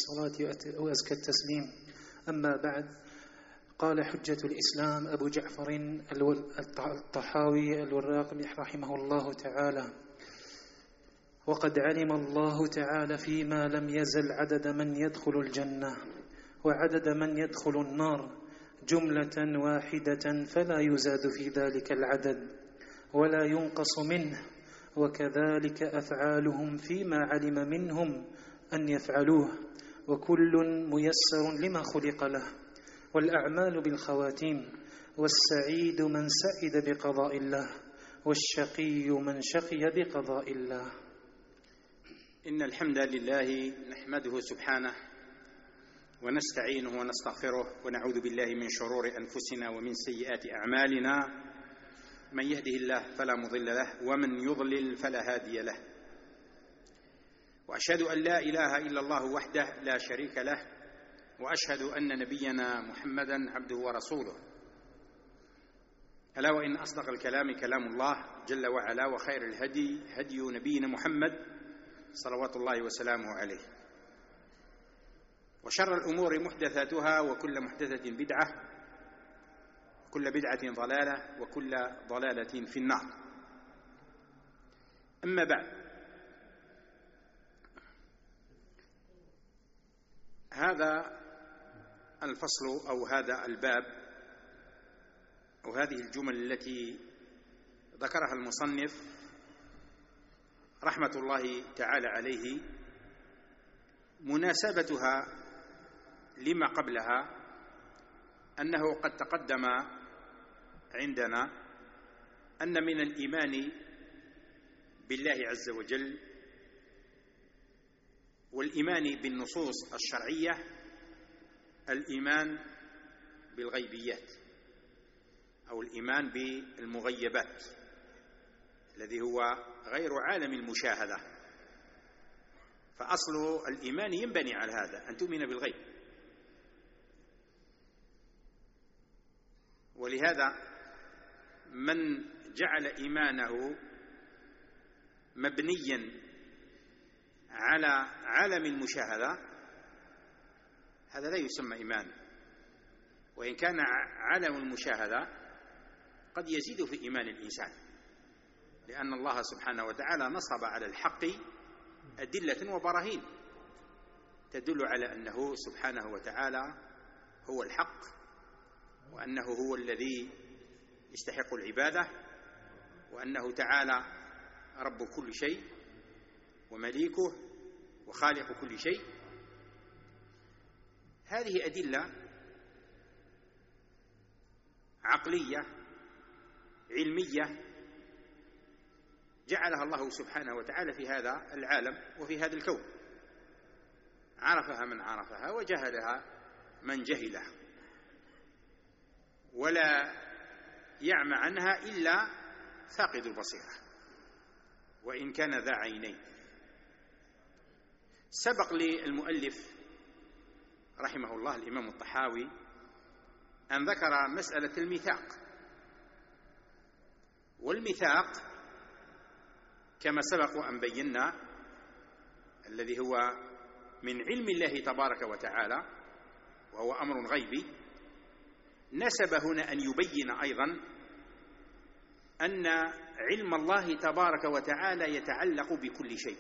الصلاة وأزكى التسليم. أما بعد، قال حجة الإسلام أبو جعفر الطحاوي الوراقي رحمه الله تعالى: وقد علم الله تعالى فيما لم يزل عدد من يدخل الجنة وعدد من يدخل النار جملة واحدة، فلا يزاد في ذلك العدد ولا ينقص منه، وكذلك أفعالهم فيما علم منهم أن يفعلوه، وكل ميسر لما خلق له، والأعمال بالخواتيم، والسعيد من سعد بقضاء الله، والشقي من شقي بقضاء الله. إن الحمد لله نحمده سبحانه ونستعينه ونستغفره ونعوذ بالله من شرور أنفسنا ومن سيئات أعمالنا، من يهده الله فلا مضل له ومن يضلل فلا هادي له، وأشهد أن لا إله إلا الله وحده لا شريك له، وأشهد أن نبينا محمدا عبده ورسوله. ألا وإن أصدق الكلام كلام الله جل وعلا، وخير الهدي هدي نبينا محمد صلوات الله وسلامه عليه، وشر الأمور محدثاتها، وكل محدثة بدعة، وكل بدعة ضلالة، وكل ضلالة في النار. أما بعد، هذا الفصل أو هذا الباب أو هذه الجمل التي ذكرها المصنف رحمة الله تعالى عليه مناسبتها لما قبلها أنه قد تقدم عندنا أن من الإيمان بالله عز وجل والإيمان بالنصوص الشرعية الإيمان بالغيبيات أو الإيمان بالمغيبات، الذي هو غير عالم المشاهدة. فأصل الإيمان ينبني على هذا، أن تؤمن بالغيب. ولهذا من جعل إيمانه مبنيا على عالم المشاهدة هذا لا يسمى إيمان، وإن كان عالم المشاهدة قد يزيد في إيمان الإنسان، لأن الله سبحانه وتعالى نصب على الحق أدلة وبراهين تدل على أنه سبحانه وتعالى هو الحق، وأنه هو الذي يستحق العبادة، وأنه تعالى رب كل شيء ومليكه وخالق كل شيء. هذه أدلة عقلية علمية جعلها الله سبحانه وتعالى في هذا العالم وفي هذا الكون، عرفها من عرفها وجهلها من جهلها، ولا يعمى عنها إلا فاقد البصيرة وإن كان ذا عينين. سبق للمؤلف رحمه الله الإمام الطحاوي أن ذكر مسألة الميثاق، والميثاق كما سبق وأن بينا الذي هو من علم الله تبارك وتعالى وهو أمر غيبي، نسب هنا أن يبين أيضا أن علم الله تبارك وتعالى يتعلق بكل شيء،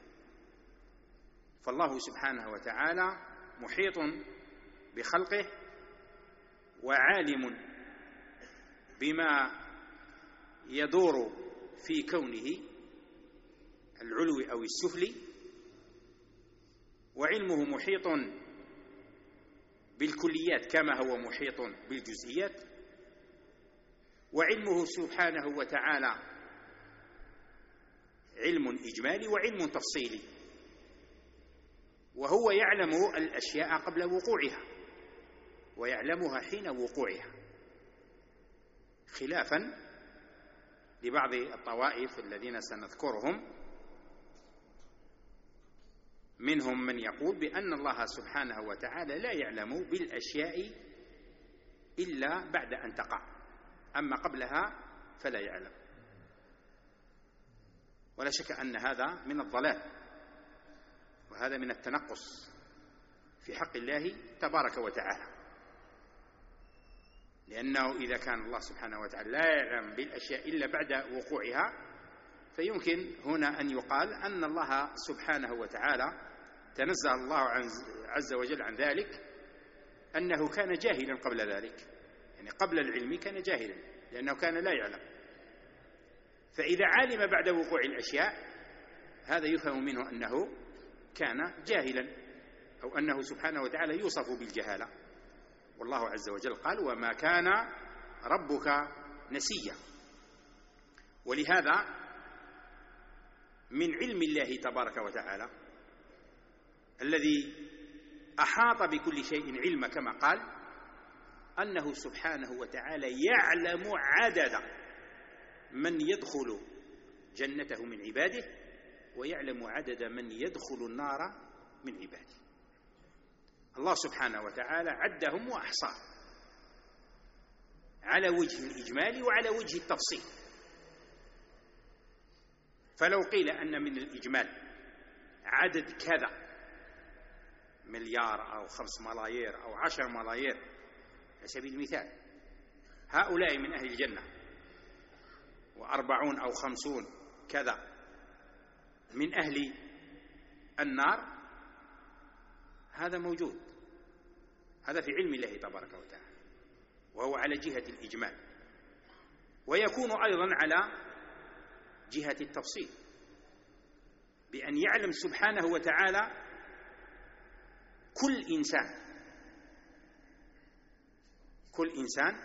فالله سبحانه وتعالى محيط بخلقه وعالم بما يدور في كونه العلوي أو السفلي، وعلمه محيط بالكليات كما هو محيط بالجزئيات، وعلمه سبحانه وتعالى علم إجمالي وعلم تفصيلي، وهو يعلم الأشياء قبل وقوعها ويعلمها حين وقوعها، خلافا لبعض الطوائف الذين سنذكرهم، منهم من يقول بأن الله سبحانه وتعالى لا يعلم بالأشياء إلا بعد أن تقع، أما قبلها فلا يعلم. ولا شك أن هذا من الضلال، وهذا من التنقص في حق الله تبارك وتعالى، لأنه إذا كان الله سبحانه وتعالى لا يعلم بالأشياء إلا بعد وقوعها، فيمكن هنا أن يقال أن الله سبحانه وتعالى تنزه الله عز وجل عن ذلك، أنه كان جاهلا قبل ذلك، يعني قبل العلم كان جاهلا لأنه كان لا يعلم. فإذا علم بعد وقوع الأشياء هذا يفهم منه أنه كان جاهلا، أو أنه سبحانه وتعالى يوصف بالجهالة. والله عز وجل قال: وما كان ربك نسيا. ولهذا من علم الله تبارك وتعالى الذي أحاط بكل شيء علما كما قال، أنه سبحانه وتعالى يعلم عدد من يدخل جنته من عباده، ويعلم عدد من يدخل النار من عباده. الله سبحانه وتعالى عدهم وأحصاهم على وجه الإجمال وعلى وجه التفصيل. فلو قيل أن من الإجمال عدد كذا، مليار أو 5 ملايير أو 10 ملايير على سبيل المثال، هؤلاء من أهل الجنة، 40 أو 50 كذا من أهل النار، هذا موجود، هذا في علم الله تبارك وتعالى، وهو على جهة الإجمال. ويكون أيضا على جهة التفصيل، بأن يعلم سبحانه وتعالى كل إنسان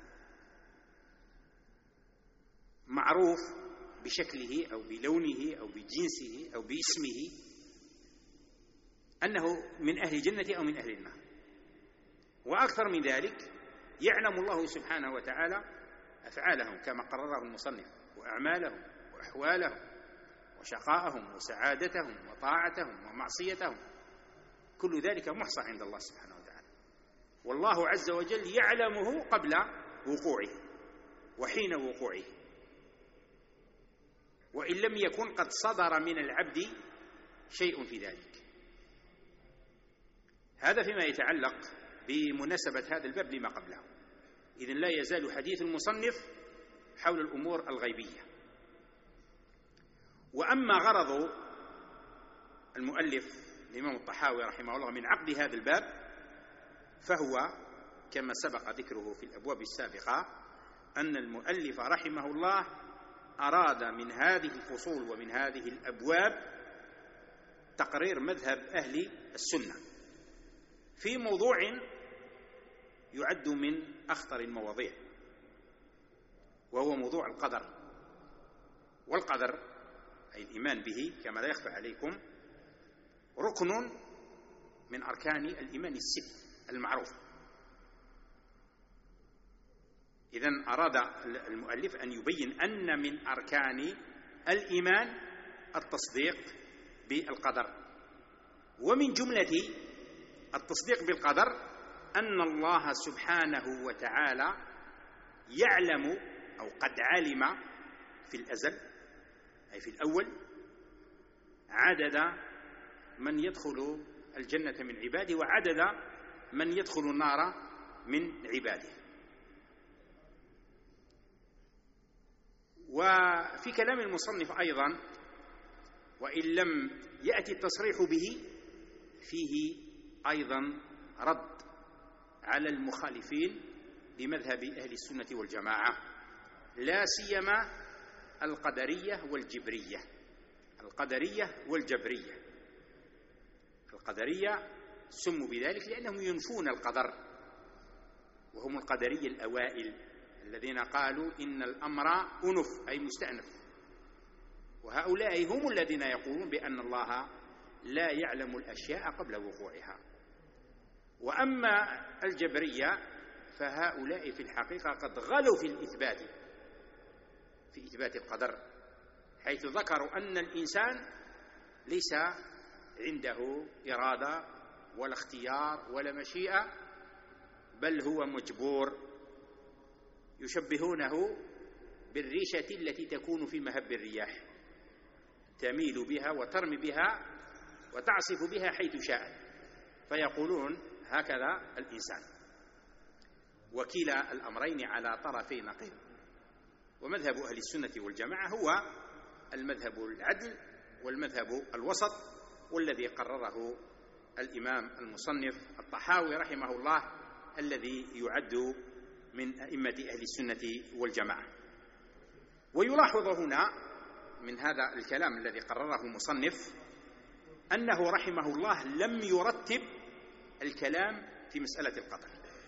معروف بشكله أو بلونه أو بجنسه أو باسمه، أنه من أهل الجنة أو من أهل النار. وأكثر من ذلك يعلم الله سبحانه وتعالى أفعالهم كما قرره المصنف، وأعمالهم وأحوالهم وشقاءهم وسعادتهم وطاعتهم ومعصيتهم، كل ذلك محصى عند الله سبحانه وتعالى. والله عز وجل يعلمه قبل وقوعه وحين وقوعه، وإن لم يكن قد صدر من العبد شيء في ذلك. هذا فيما يتعلق بمناسبة هذا الباب لما قبله. إذن لا يزال حديث المصنف حول الأمور الغيبية. وأما غرض المؤلف الإمام الطحاوي رحمه الله من عقد هذا الباب، فهو كما سبق ذكره في الأبواب السابقة، أن المؤلف رحمه الله أراد من هذه الفصول ومن هذه الأبواب تقرير مذهب أهل السنة في موضوع يعد من أخطر المواضيع، وهو موضوع القدر. والقدر أي الإيمان به كما لا يخفى عليكم ركن من أركان الإيمان الست المعروفة. إذن أراد المؤلف أن يبين أن من أركان الإيمان التصديق بالقدر. ومن جملة التصديق بالقدر أن الله سبحانه وتعالى يعلم أو قد علم في الأزل أي في الأول عدد من يدخل الجنة من عباده وعدد من يدخل النار من عباده. وفي كلام المصنف أيضا، وإن لم يأتي التصريح به، فيه أيضا رد على المخالفين لمذهب أهل السنة والجماعة، لا سيما القدرية والجبرية. القدرية والجبرية، القدرية سموا بذلك لأنهم ينفون القدر، وهم القدرية الأوائل الذين قالوا إن الأمر أنف أي مستأنف. وهؤلاء هم الذين يقولون بأن الله لا يعلم الأشياء قبل وقوعها. وأما الجبرية فهؤلاء في الحقيقة قد غلوا في إثبات القدر، حيث ذكروا أن الإنسان ليس عنده إرادة ولا اختيار ولا مشيئة، بل هو مجبور. يشبهونه بالريشة التي تكون في مهب الرياح، تميل بها وترمي بها وتعصف بها حيث شاءت، فيقولون هكذا الإنسان، وكلا الأمرين على طرفي نقيض. ومذهب أهل السنة والجماعة هو المذهب العدل والمذهب الوسط، والذي قرره الإمام المصنف الطحاوي رحمه الله، الذي يعد من أئمة أهل السنة والجماعة. ويلاحظ هنا من هذا الكلام الذي قرره المصنف أنه رحمه الله لم يرتب الكلام في مسألة القدر،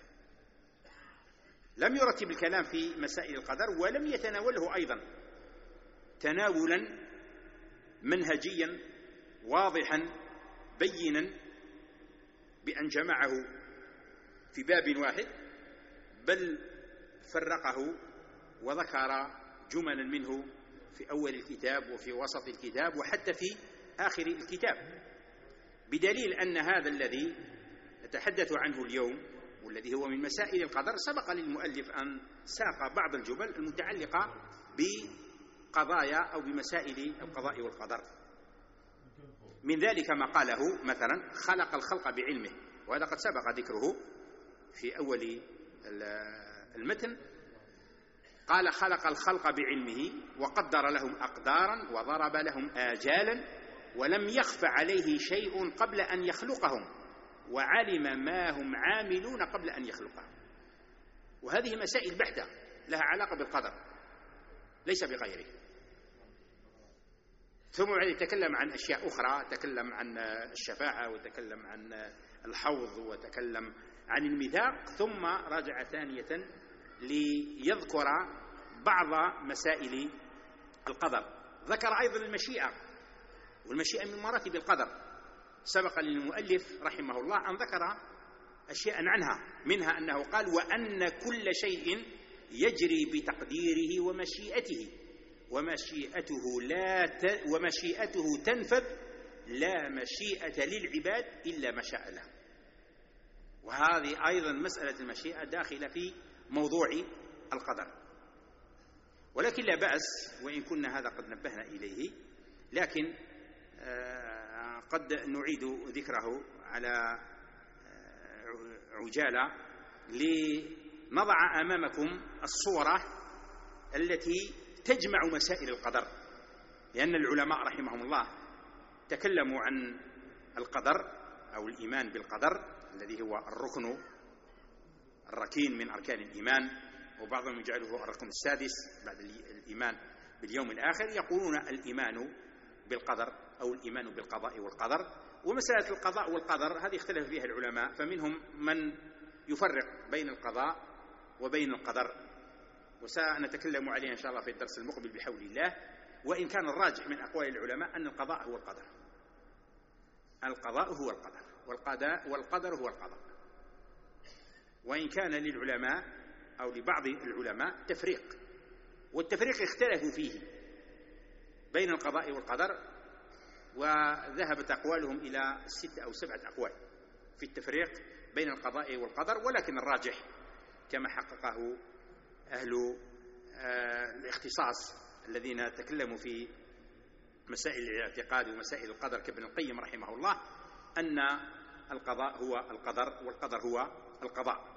لم يرتب الكلام في مسائل القدر، ولم يتناوله أيضا تناولا منهجيا واضحا بينا بأن جمعه في باب واحد، بل فرقه وذكر جملا منه في أول الكتاب وفي وسط الكتاب وحتى في آخر الكتاب، بدليل أن هذا الذي نتحدث عنه اليوم والذي هو من مسائل القدر سبق للمؤلف أن ساق بعض الجمل المتعلقة بقضايا أو بمسائل القضاء والقدر. من ذلك ما قاله مثلا: خلق الخلق بعلمه، وهذا قد سبق ذكره في أول المتن. قال: خلق الخلق بعلمه وقدر لهم أقدارا وضرب لهم آجالا ولم يخف عليه شيء قبل أن يخلقهم وعلم ما هم عاملون قبل أن يخلقهم. وهذه مسائل بحتة لها علاقة بالقدر ليس بغيره. ثم يتكلم عن أشياء أخرى، تكلم عن الشفاعة وتكلم عن الحوض وتكلم عن الميثاق، ثم رجع ثانية ليذكر بعض مسائل القدر. ذكر أيضا المشيئة، والمشيئة من مراتب القدر. سبق للمؤلف رحمه الله أن ذكر أشياء عنها، منها أنه قال: وأن كل شيء يجري بتقديره ومشيئته ومشيئته تنفذ، لا مشيئة للعباد إلا ما شاء له. وهذه أيضا مسألة المشيئة داخلة في موضوع القدر. ولكن لا بأس، وإن كنا هذا قد نبهنا إليه، لكن قد نعيد ذكره على عجالة لنضع أمامكم الصورة التي تجمع مسائل القدر، لأن العلماء رحمهم الله تكلموا عن القدر أو الإيمان بالقدر الذي هو الركن الركين من أركان الإيمان، وبعضهم يجعله الركن السادس بعد الإيمان باليوم الآخر. يقولون الإيمان بالقدر أو الإيمان بالقضاء والقدر. ومسألة القضاء والقدر هذه اختلف فيها العلماء، فمنهم من يفرق بين القضاء وبين القدر، وسنتكلم عليها إن شاء الله في الدرس المقبل بحول الله. وإن كان الراجح من أقوال العلماء أن القضاء هو القدر، القضاء هو القدر والقدر هو القضاء. وإن كان للعلماء أو لبعض العلماء تفريق، والتفريق اختلفوا فيه بين القضاء والقدر، وذهبت أقوالهم إلى 6 أو 7 أقوال في التفريق بين القضاء والقدر. ولكن الراجح كما حققه أهل الاختصاص الذين تكلموا في مسائل الاعتقاد ومسائل القدر كابن القيم رحمه الله، أن القضاء هو القدر والقدر هو القضاء.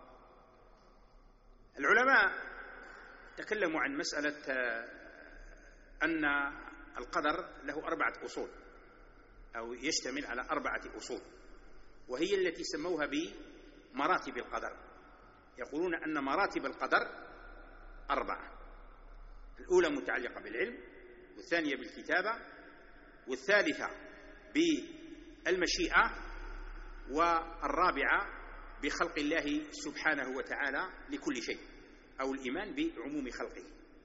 العلماء تكلموا عن مسألة أن القدر له 4 أصول أو يشتمل على 4 أصول، وهي التي سموها بمراتب القدر. يقولون أن مراتب القدر 4: الأولى متعلقة بالعلم، والثانية بالكتابة، والثالثة بالمشيئة، والرابعة بخلق الله سبحانه وتعالى لكل شيء أو الإيمان بعموم خلقه.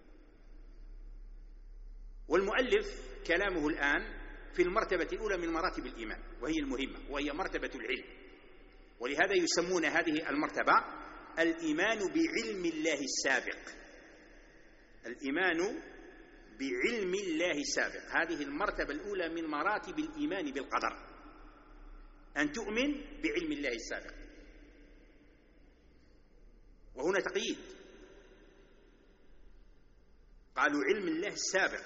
والمؤلف كلامه الآن في المرتبة الأولى من مراتب الإيمان، وهي المهمة، وهي مرتبة العلم. ولهذا يسمون هذه المرتبة الإيمان بعلم الله السابق. الإيمان بعلم الله السابق، هذه المرتبة الأولى من مراتب الإيمان بالقدر، أن تؤمن بعلم الله السابق. وهنا تقييد، قالوا علم الله السابق،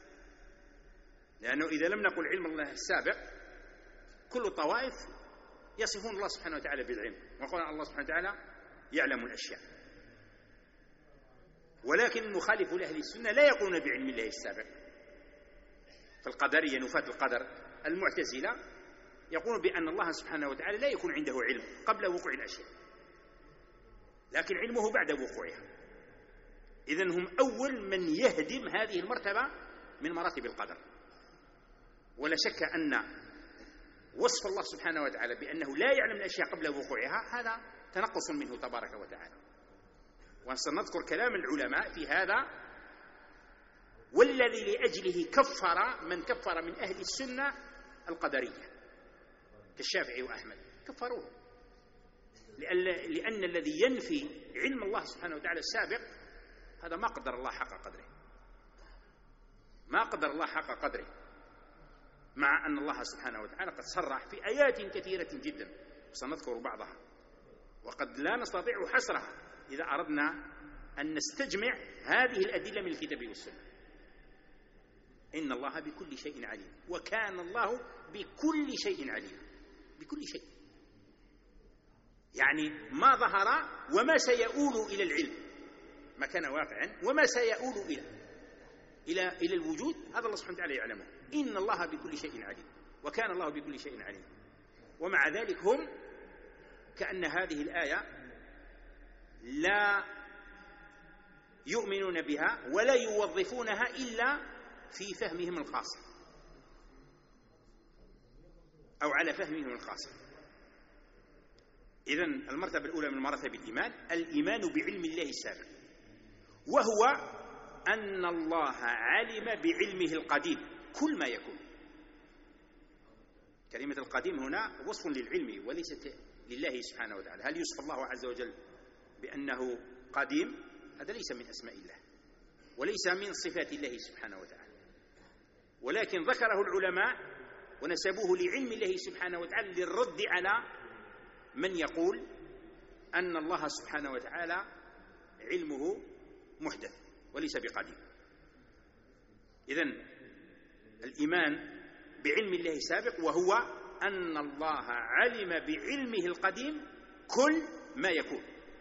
لأنه إذا لم نقل علم الله السابق كل الطوائف يصفون الله سبحانه وتعالى بالعلم، ويقول الله سبحانه وتعالى يعلم الأشياء. ولكن المخالف لأهل السنة لا يقولون بعلم الله السابق. فالقدرية نفاة القدر المعتزلة يقولون بأن الله سبحانه وتعالى لا يكون عنده علم قبل وقوع الأشياء، لكن علمه بعد وقوعها. إذن هم أول من يهدم هذه المرتبة من مراتب القدر. ولا شك أن وصف الله سبحانه وتعالى بأنه لا يعلم الأشياء قبل وقوعها هذا تنقص منه تبارك وتعالى. وسنذكر كلام العلماء في هذا، والذي لأجله كفر من كفر من أهل السنة القدرية كالشافعي وأحمد، كفروه، لأن الذي ينفي علم الله سبحانه وتعالى السابق هذا ما قدر الله حق قدره، ما قدر الله حق قدره، مع أن الله سبحانه وتعالى قد صرح في آيات كثيرة جدا وسنذكر بعضها، وقد لا نستطيع حصرها إذا أردنا أن نستجمع هذه الأدلة من الكتاب والسنة. إن الله بكل شيء عليم، وكان الله بكل شيء عليم، بكل شيء، يعني ما ظهر وما سيؤول إلى العلم، ما كان واقعا وما سيؤول إلى الوجود، هذا الله سبحانه وتعالى يعلمه. إن الله بكل شيء عليم، وكان الله بكل شيء عليم. ومع ذلك هم كأن هذه الآية لا يؤمنون بها ولا يوظفونها إلا في فهمهم الخاص أو على فهمهم الخاص. إذن المرتبة الأولى من مراتب الإيمان الإيمان بعلم الله السابق، وهو أن الله علم بعلمه القديم كل ما يكون. كلمة القديم هنا وصف للعلم وليست لله سبحانه وتعالى. هل يوصف الله عز وجل بأنه قديم؟ هذا ليس من أسماء الله وليس من صفات الله سبحانه وتعالى، ولكن ذكره العلماء ونسبوه لعلم الله سبحانه وتعالى للرد على من يقول أن الله سبحانه وتعالى علمه محدث وليس بقديم. إذن الإيمان بعلم الله السابق وهو أن الله علم بعلمه القديم كل ما يكون.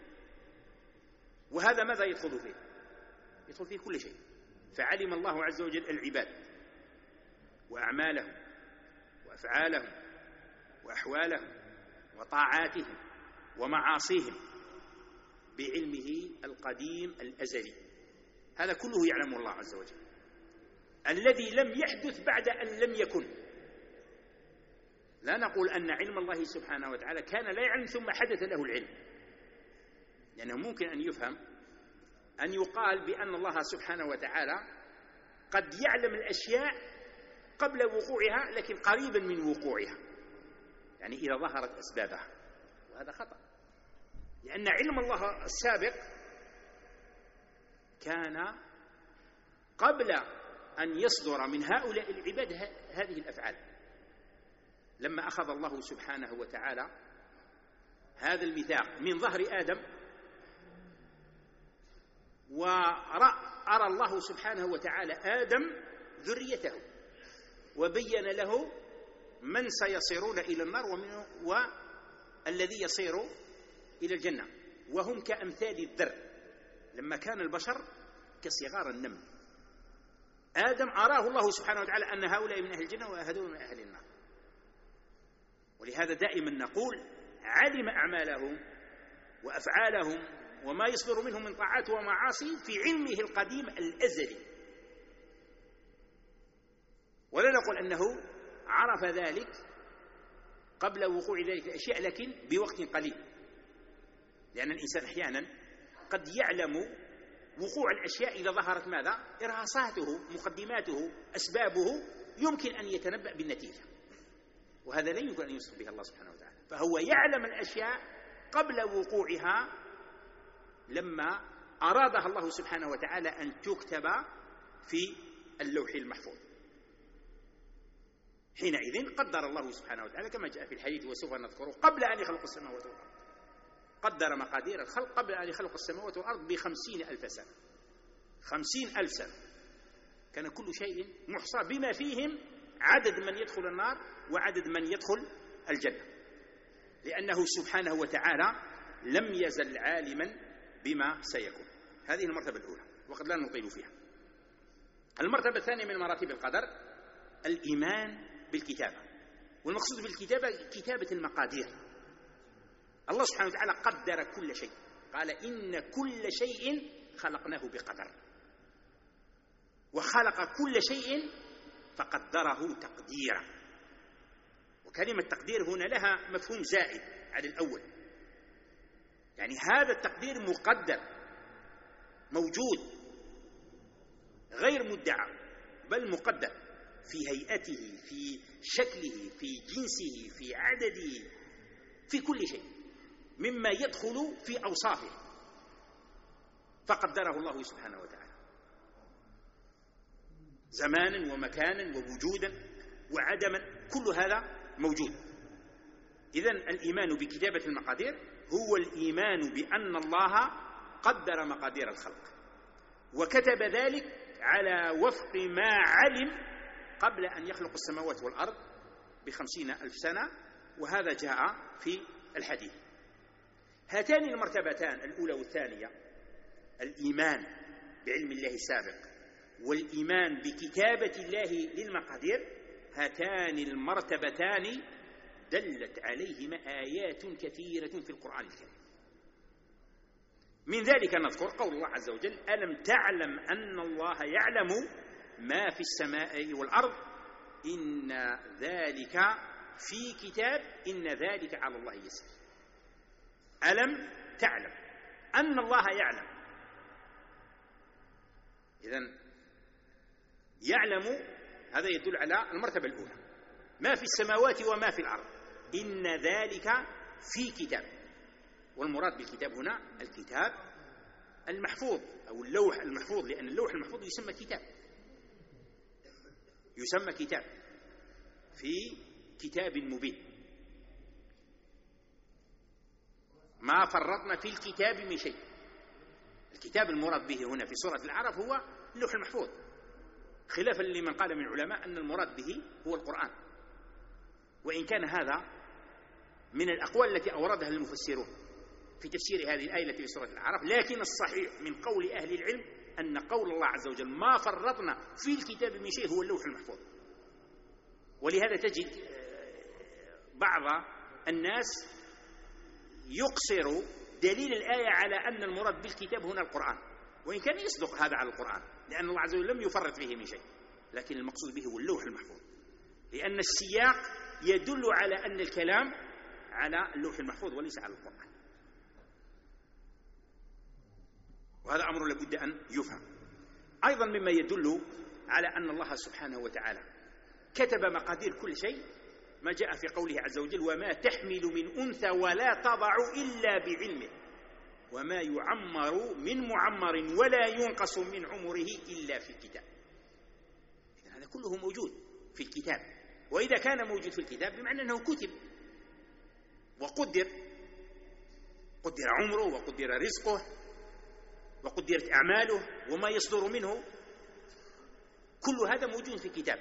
وهذا ماذا يدخل فيه؟ يدخل فيه كل شيء. فعلم الله عز وجل العباد وأعمالهم وأفعالهم وأحوالهم وطاعاتهم ومعاصيهم بعلمه القديم الأزلي. هذا كله يعلمه الله عز وجل، الذي لم يحدث بعد أن لم يكن. لا نقول أن علم الله سبحانه وتعالى كان لا يعلم ثم حدث له العلم، لأنه ممكن أن يفهم أن يقال بأن الله سبحانه وتعالى قد يعلم الأشياء قبل وقوعها لكن قريبا من وقوعها، يعني إذا ظهرت أسبابها، وهذا خطأ، لأن علم الله السابق كان قبل أن يصدر من هؤلاء العباد هذه الأفعال. لما أخذ الله سبحانه وتعالى هذا الميثاق من ظهر آدم، وأرى الله سبحانه وتعالى آدم ذريته وبين له من سيصيرون إلى النار والذي يصير إلى الجنة، وهم كأمثال الذر لما كان البشر كصغار النمل. آدم أراه الله سبحانه وتعالى أن هؤلاء من أهل الجنة وهذول من أهل النار. ولهذا دائما نقول علم أعمالهم وأفعالهم وما يصدر منهم من طاعات ومعاصي في علمه القديم الأزلي، ولا نقول أنه عرف ذلك قبل وقوع ذلك الأشياء لكن بوقت قليل، لأن الإنسان أحيانا قد يعلم وقوع الأشياء إذا ظهرت ماذا؟ إرهاصاته، مقدماته، أسبابه، يمكن أن يتنبأ بالنتيجة، وهذا لا يمكن أن يوصف به الله سبحانه وتعالى. فهو يعلم الأشياء قبل وقوعها لما أرادها الله سبحانه وتعالى أن تكتب في اللوح المحفوظ. حينئذ قدر الله سبحانه وتعالى كما جاء في الحديث وسوف نذكره قبل أن يخلق السماوات والأرض، قدر مقادير الخلق قبل أن يخلق السماوات والأرض ب50,000 سنة. 50,000 سنة كان كل شيء محصى بما فيهم عدد من يدخل النار وعدد من يدخل الجنة. لأنه سبحانه وتعالى لم يزل عالما بما سيكون. هذه المرتبة الأولى وقد لا نطيل فيها. المرتبة الثانية من مراتب القدر الإيمان بالكتابة، والمقصود بالكتابة كتابة المقادير. الله سبحانه وتعالى قدر كل شيء، قال إن كل شيء خلقناه بقدر، وخلق كل شيء فقدره تقديرا. وكلمة تقدير هنا لها مفهوم زائد على الأول، يعني هذا التقدير مقدر موجود غير مدعى، بل مقدر في هيئته، في شكله، في جنسه، في عدده، في كل شيء مما يدخل في أوصافه، فقدره الله سبحانه وتعالى زمانا ومكانا ووجودا وعدما، كل هذا موجود. إذن الإيمان بكتابة المقادير هو الإيمان بأن الله قدر مقادير الخلق وكتب ذلك على وفق ما علم قبل أن يخلق السماوات والأرض ب50,000 سنة، وهذا جاء في الحديث. هاتان المرتبتان الأولى والثانية، الإيمان بعلم الله السابق والإيمان بكتابة الله للمقادير، هاتان المرتبتان دلت عليهما آيات كثيرة في القرآن الكريم. من ذلك نذكر قول الله عز وجل: ألم تعلم أن الله يعلم ما في السماء والأرض إن ذلك في كتاب إن ذلك على الله يسير. ألم تعلم أن الله يعلم، إذن يعلم هذا يدل على المرتبة الأولى، ما في السماوات وما في الأرض إن ذلك في كتاب. والمراد بالكتاب هنا الكتاب المحفوظ أو اللوح المحفوظ، لأن اللوح المحفوظ يسمى كتاب، يسمى كتاب في كتاب مبين، ما فرطنا في الكتاب من شيء. الكتاب المراد به هنا في سورة الأعراف هو اللوح المحفوظ، خلافا لمن قال من العلماء أن المراد به هو القرآن، وإن كان هذا من الأقوال التي أوردها المفسرون في تفسير هذه الآية التي في سورة الأعراف، لكن الصحيح من قول أهل العلم أن قول الله عز وجل ما فرطنا في الكتاب من شيء هو اللوح المحفوظ. ولهذا تجد بعض الناس يقصر دليل الآية على أن المراد بالكتاب هنا القرآن، وإن كان يصدق هذا على القرآن لأن الله عز وجل لم يفرط فيه من شيء، لكن المقصود به هو اللوح المحفوظ، لأن السياق يدل على أن الكلام على اللوح المحفوظ وليس على القرآن، وهذا أمر لابد أن يفهم. أيضا مما يدل على أن الله سبحانه وتعالى كتب مقادير كل شيء ما جاء في قوله عز وجل: وما تحمل من أنثى ولا تضع إلا بعلمه وما يعمر من معمر ولا ينقص من عمره إلا في الكتاب. إذن هذا كله موجود في الكتاب، وإذا كان موجود في الكتاب بمعنى أنه كتب وقدر، قدر عمره وقدر رزقه وقدرت أعماله وما يصدر منه، كل هذا موجود في الكتاب.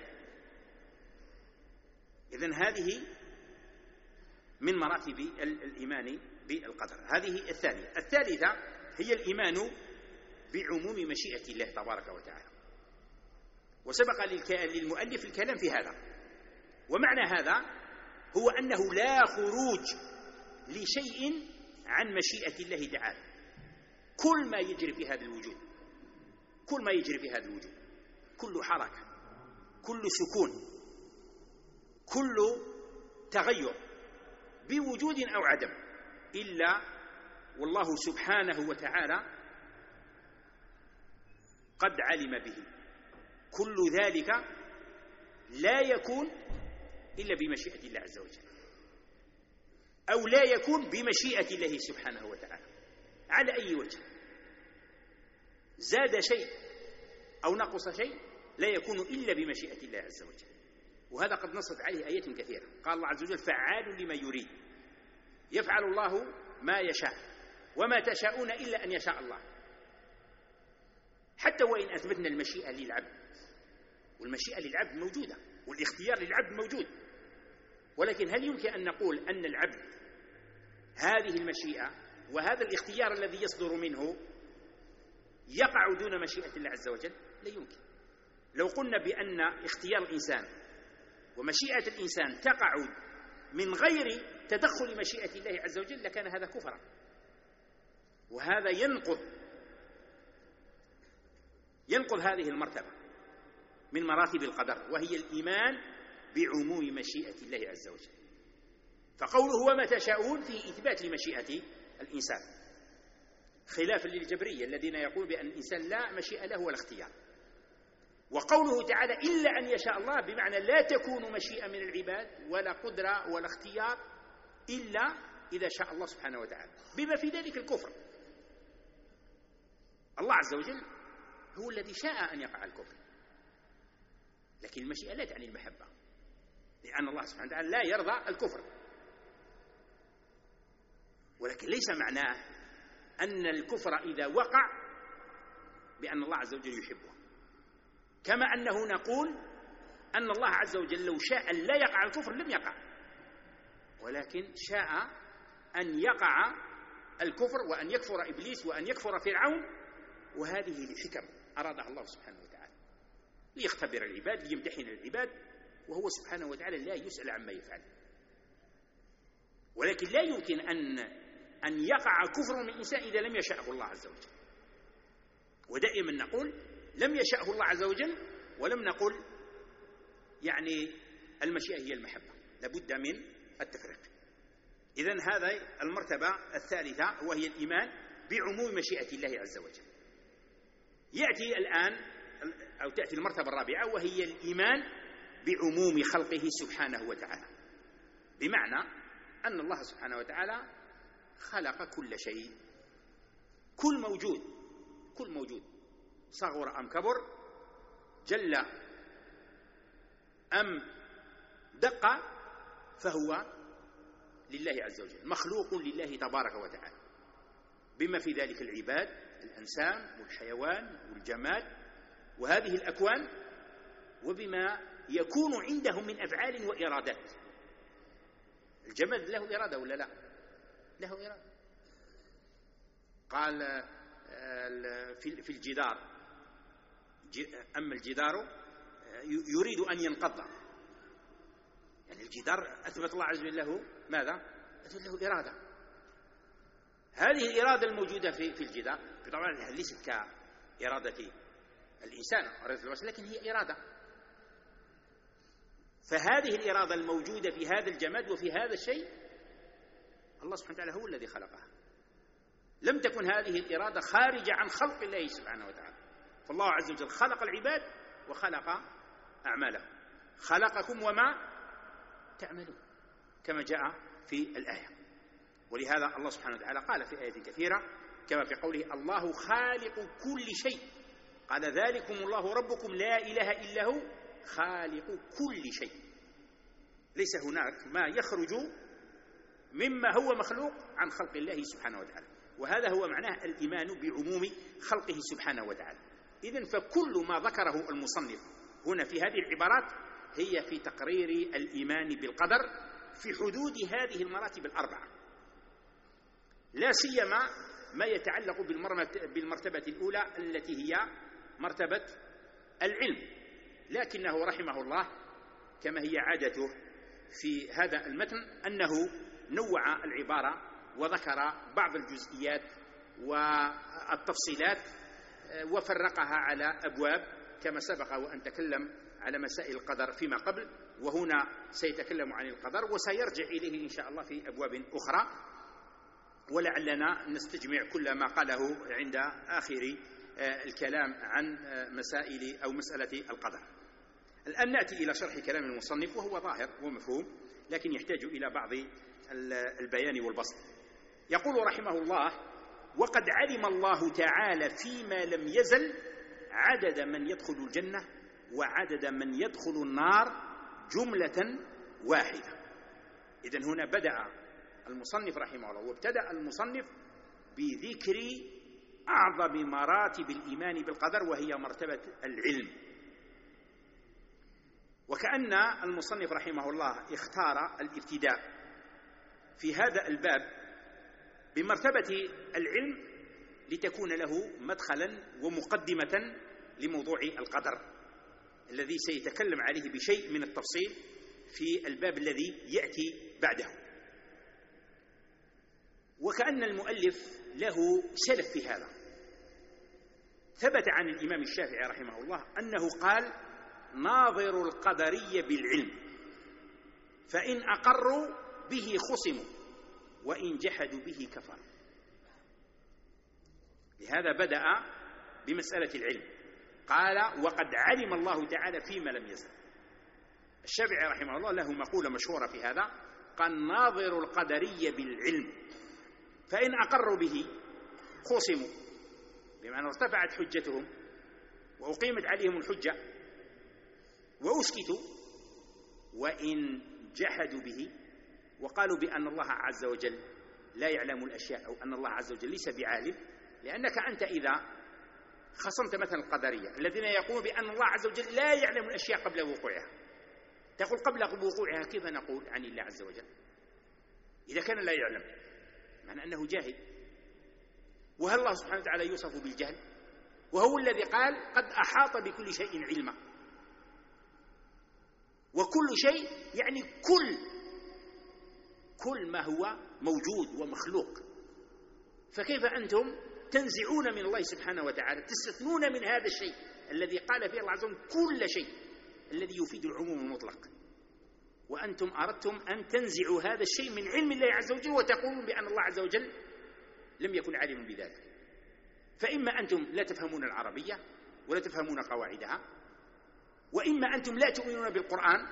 إذن هذه من مراتب الإيمان بالقدر. هذه الثانية. الثالثة هي الإيمان بعموم مشيئة الله تبارك وتعالى، وسبق للمؤلف الكلام في هذا. ومعنى هذا هو أنه لا خروج لشيء عن مشيئة الله تعالى. كل ما يجري في هذا الوجود، كل ما يجري في هذا الوجود، كل حركة، كل سكون، كل تغير بوجود أو عدم، إلا والله سبحانه وتعالى قد علم به. كل ذلك لا يكون إلا بمشيئة الله عز وجل، أو لا يكون بمشيئة الله سبحانه وتعالى على أي وجه. زاد شيء أو نقص شيء لا يكون إلا بمشيئة الله عز وجل، وهذا قد نصت عليه آيات كثيرة. قال الله عز وجل: فعال لما يريد، يفعل الله ما يشاء وما تشاءون إلا أن يشاء الله. حتى وإن أثبتنا المشيئة للعبد، والمشيئة للعبد موجودة والاختيار للعبد موجود، ولكن هل يمكن أن نقول أن العبد هذه المشيئة وهذا الاختيار الذي يصدر منه يقع دون مشيئة الله عز وجل؟ لا يمكن. لو قلنا بأن اختيار الإنسان ومشيئة الإنسان تقع من غير تدخل مشيئة الله عز وجل لكان هذا كفرا، وهذا ينقض هذه المرتبة من مراتب القدر، وهي الإيمان بعموم مشيئة الله عز وجل. فقوله وما تشاءون فيه إثبات لمشيئة الإنسان، خلافا للجبرية الذين يقولون بأن الإنسان لا مشيئة له ولا اختيار. وقوله تعالى إلا أن يشاء الله بمعنى لا تكون مشيئة من العباد ولا قدرة ولا اختيار إلا إذا شاء الله سبحانه وتعالى، بما في ذلك الكفر. الله عز وجل هو الذي شاء أن يقع الكفر، لكن المشيئة لا تعني المحبة، لأن الله سبحانه وتعالى لا يرضى الكفر. ولكن ليس معناه أن الكفر إذا وقع بأن الله عز وجل يحبه، كما أنه نقول أن الله عز وجل لو شاء أن لا يقع الكفر لم يقع، ولكن شاء أن يقع الكفر وأن يكفر إبليس وأن يكفر فرعون، وهذه الحكم أرادها الله سبحانه وتعالى ليختبر العباد، ليمتحن العباد، وهو سبحانه وتعالى لا يسأل عما يفعل. ولكن لا يمكن أن يقع كفر من الإنسان إذا لم يشاءه الله عز وجل. ودائما نقول لم يشاءه الله عز وجل، ولم نقل يعني المشيئة هي المحبة، لابد من التفريق. إذن هذا المرتبة الثالثة وهي الإيمان بعموم مشيئة الله عز وجل. يأتي الآن أو تأتي المرتبة الرابعة وهي الإيمان بعموم خلقه سبحانه وتعالى، بمعنى أن الله سبحانه وتعالى خلق كل شيء، كل موجود صغر أم كبر، جل أم دق، فهو لله عز وجل، مخلوق لله تبارك وتعالى، بما في ذلك العباد، الإنسان والحيوان والجماد وهذه الأكوان، وبما يكون عندهم من أفعال وإرادات. الجماد له إرادة ولا لا؟ له إرادة. قال في الجدار أما الجدار يريد أن ينقض، يعني الجدار أثبت الله عز وجل له ماذا؟ أثبت له إرادة. هذه الإرادة الموجودة في الجدار طبعا ليست كإرادة الإنسان إرادة البشر، لكن هي إرادة. فهذه الإرادة الموجودة في هذا الجماد وفي هذا الشيء الله سبحانه وتعالى هو الذي خلقها، لم تكن هذه الإرادة خارجة عن خلق الله سبحانه وتعالى. فالله عز وجل خلق العباد وخلق أعمالهم، خلقكم وما تعملون كما جاء في الآية. ولهذا الله سبحانه وتعالى قال في آيات كثيرة كما في قوله الله خالق كل شيء، قال ذلكم الله ربكم لا إله إلا هو خالق كل شيء. ليس هناك ما يخرج مما هو مخلوق عن خلق الله سبحانه وتعالى، وهذا هو معناه الإيمان بعموم خلقه سبحانه وتعالى. إذن فكل ما ذكره المصنف هنا في هذه العبارات هي في تقرير الإيمان بالقدر في حدود هذه المراتب الأربعة، لا سيما ما يتعلق بالمرتبة الأولى التي هي مرتبة العلم. لكنه رحمه الله كما هي عادته في هذا المتن أنه نوع العبارة وذكر بعض الجزئيات والتفصيلات وفرقها على أبواب، كما سبق وأن تكلم على مسائل القدر فيما قبل، وهنا سيتكلم عن القدر وسيرجع إليه إن شاء الله في أبواب أخرى، ولعلنا نستجمع كل ما قاله عند آخر الكلام عن مسائل أو مسألة القدر. الآن نأتي إلى شرح كلام المصنف، وهو ظاهر ومفهوم لكن يحتاج إلى بعض البيان والبسط. يقول رحمه الله: وقد علم الله تعالى فيما لم يزل عدد من يدخل الجنة وعدد من يدخل النار جملة واحدة. إذن هنا بدأ المصنف رحمه الله، وابتدأ المصنف بذكر أعظم مراتب الإيمان بالقدر وهي مرتبة العلم. وكأن المصنف رحمه الله اختار الابتداء في هذا الباب بمرتبة العلم لتكون له مدخلا ومقدمة لموضوع القدر الذي سيتكلم عليه بشيء من التفصيل في الباب الذي يأتي بعده. وكأن المؤلف له سلف في هذا. ثبت عن الإمام الشافعي رحمه الله أنه قال: ناظر القدرية بالعلم، فإن أقروا به خصموا وإن جحدوا به كفروا. لهذا بدأ بمسألة العلم، قال: وقد علم الله تعالى فيما لم يزل. الشافعي رحمه الله له مقولة مشهورة في هذا، قال: ناظر القدرية بالعلم، فإن أقروا به خصموا، بمعنى ارتفعت حجتهم وأقيمت عليهم الحجة وأسكتوا، وإن جحدوا به وقالوا بأن الله عز وجل لا يعلم الأشياء، أو أن الله عز وجل ليس بعالم. لأنك أنت إذا خصمت مثلا القدرية الذين يقولون بأن الله عز وجل لا يعلم الأشياء قبل وقوعها، تقول قبل وقوعها كيف نقول عن الله عز وجل إذا كان لا يعلم؟ معنى أنه جاهل. وهل الله سبحانه وتعالى يوصف بالجهل؟ وهو الذي قال: قد أحاط بكل شيء علما. وكل شيء يعني كل ما هو موجود ومخلوق. فكيف أنتم تنزعون من الله سبحانه وتعالى، تستثنون من هذا الشيء الذي قال فيه الله عز وجل كل شيء، الذي يفيد العموم المطلق، وأنتم أردتم أن تنزعوا هذا الشيء من علم الله عز وجل وتقولون بأن الله عز وجل لم يكن عالما بذلك. فإما أنتم لا تفهمون العربية ولا تفهمون قواعدها، وإما أنتم لا تؤمنون بالقرآن.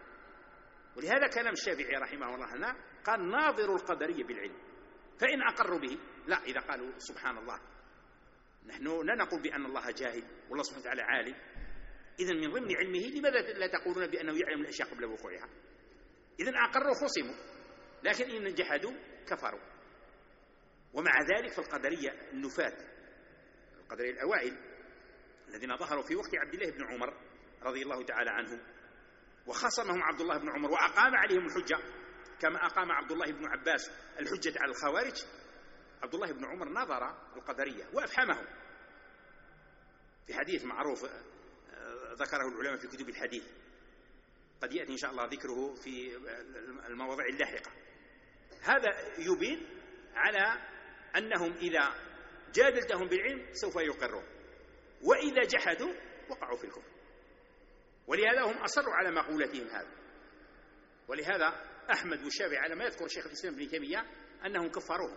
ولهذا كلام الشافعي رحمه الله هنا قال: ناظر القدرية بالعلم، فإن أقروا به. لا، إذا قالوا سبحان الله، نحن لا نقول بأن الله جاهل والله سبحانه وتعالى عالم، إذن من ضمن علمه لماذا لا تقولون بأنه يعلم الأشياء قبل وقوعها؟ إذن أقروا خصموا، لكن إن جحدوا كفروا. ومع ذلك فالقدرية النفاة، القدرية الأوائل الذين ظهروا في وقت عبد الله بن عمر رضي الله تعالى عنه، وخصمهم عبد الله بن عمر وأقام عليهم الحجة كما أقام عبد الله بن عباس الحجة على الخوارج. عبد الله بن عمر نظر القدرية وأفهمهم في حديث معروف ذكره العلماء في كتب الحديث، قد يأتي إن شاء الله ذكره في المواضع اللاحقة. هذا يبين على أنهم إذا جادلتهم بالعلم سوف يقرون، وإذا جحدوا وقعوا في الكفر. ولهذا هم أصروا على مقولتهم هذا. ولهذا أحمد والشافعي على ما يذكر شيخ الإسلام ابن تيمية أنهم كفروهم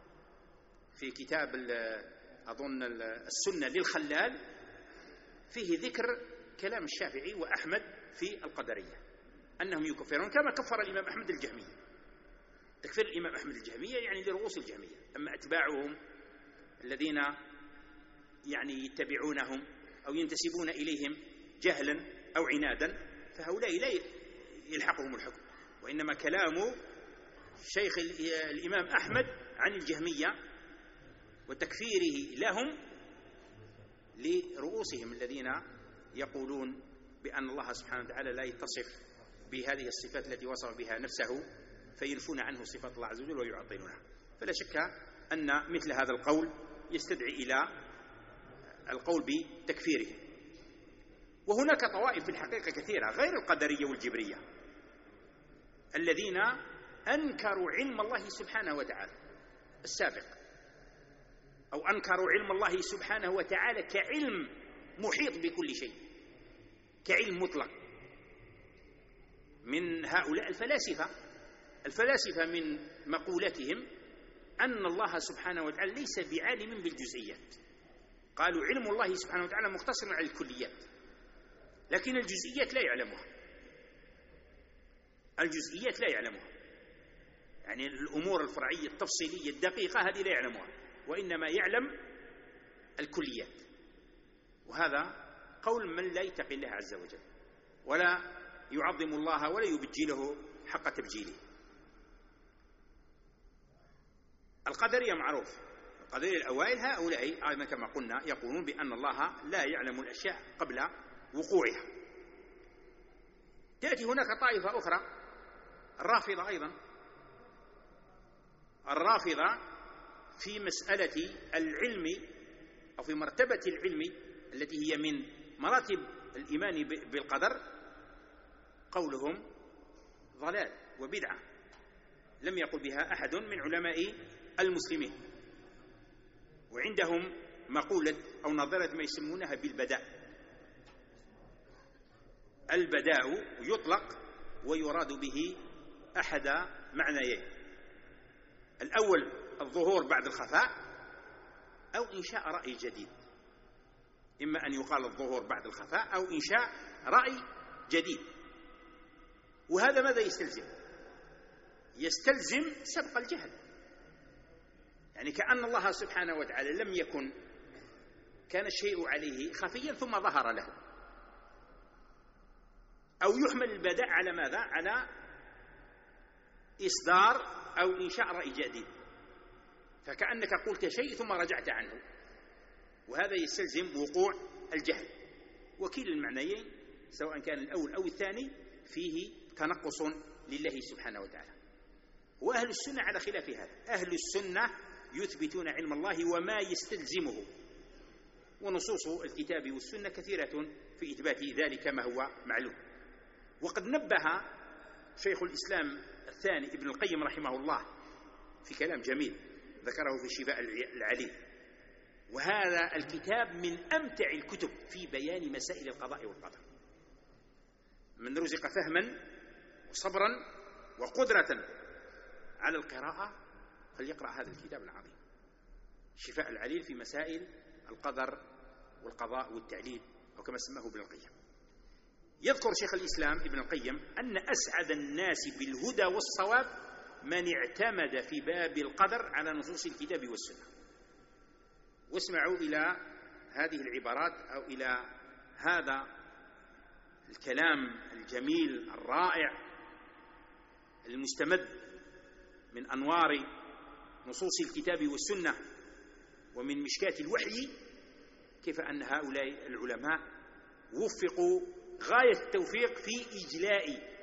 في كتاب أظن السنة للخلال، فيه ذكر كلام الشافعي وأحمد في القدرية أنهم يكفرون، كما كفر الإمام أحمد الجهمية. تكفير الإمام أحمد الجهمية يعني لرؤوس الجهمية، أما أتباعهم الذين يعني يتبعونهم أو ينتسبون إليهم جهلا أو عنادا فهؤلاء لا يلحقهم الحكم، وإنما كلام شيخ الإمام أحمد عن الجهمية وتكفيره لهم لرؤوسهم الذين يقولون بأن الله سبحانه وتعالى لا يتصف بهذه الصفات التي وصف بها نفسه، فينفون عنه صفات الله عز وجل ويعطلونها. فلا شك أن مثل هذا القول يستدعي إلى القول بتكفيره. وهناك طوائف في الحقيقة كثيرة غير القدرية والجبرية الذين أنكروا علم الله سبحانه وتعالى السابق، أو أنكروا علم الله سبحانه وتعالى كعلم محيط بكل شيء، كعلم مطلق. من هؤلاء الفلاسفة من مقولتهم أن الله سبحانه وتعالى ليس بعالم بالجزئيات. قالوا علم الله سبحانه وتعالى مقتصر على الكليات، لكن الجزئيات لا يعلمها. الجزئيات لا يعلمها، يعني الأمور الفرعية التفصيلية الدقيقة هذه لا يعلمها، وإنما يعلم الكليات. وهذا قول من لا يتقي الله عز وجل ولا يعظم الله ولا يبجله حق تبجيله. القدرية معروف، القدرية الأوائل هؤلاء أيضا كما قلنا يقولون بأن الله لا يعلم الأشياء قبل وقوعها. تأتي هناك طائفة أخرى الرافضة أيضا. الرافضة في مسألة العلم أو في مرتبة العلم التي هي من مراتب الإيمان بالقدر قولهم ضلال وبدعة لم يقل بها أحد من علماء المسلمين. وعندهم مقولة أو نظرة ما يسمونها بالبداء. البداء يطلق ويراد به أحد معنيين: الأول الظهور بعد الخفاء، أو إنشاء رأي جديد. إما أن يقال الظهور بعد الخفاء أو إنشاء رأي جديد. وهذا ماذا يستلزم؟ يستلزم سبق الجهل، يعني كأن الله سبحانه وتعالى لم يكن، كان الشيء عليه خفيا ثم ظهر له. أو يحمل البداء على ماذا؟ على إصدار أو إنشاء رأي جديد، فكأنك قلت شيء ثم رجعت عنه، وهذا يستلزم وقوع الجهل. وكلا المعنيين سواء كان الأول أو الثاني فيه تنقص لله سبحانه وتعالى. وأهل السنة على خلاف هذا، أهل السنة يثبتون علم الله وما يستلزمه، ونصوص الكتاب والسنة كثيرة في إثبات ذلك كما هو معلوم. وقد نبه شيخ الإسلام الثاني ابن القيم رحمه الله في كلام جميل ذكره في شفاء العليل، وهذا الكتاب من أمتع الكتب في بيان مسائل القضاء والقدر. من رزق فهما وصبرا وقدرة على القراءة فليقرأ هذا الكتاب العظيم، شفاء العليل في مسائل القدر والقضاء والتعليل، أو كما سماه ابن القيم. يذكر شيخ الإسلام ابن القيم أن أسعد الناس بالهدى والصواب من اعتمد في باب القدر على نصوص الكتاب والسنة. واسمعوا إلى هذه العبارات أو إلى هذا الكلام الجميل الرائع المستمد من أنوار نصوص الكتاب والسنة ومن مشكاة الوحي، كيف أن هؤلاء العلماء وفقوا غاية التوفيق في إجلاء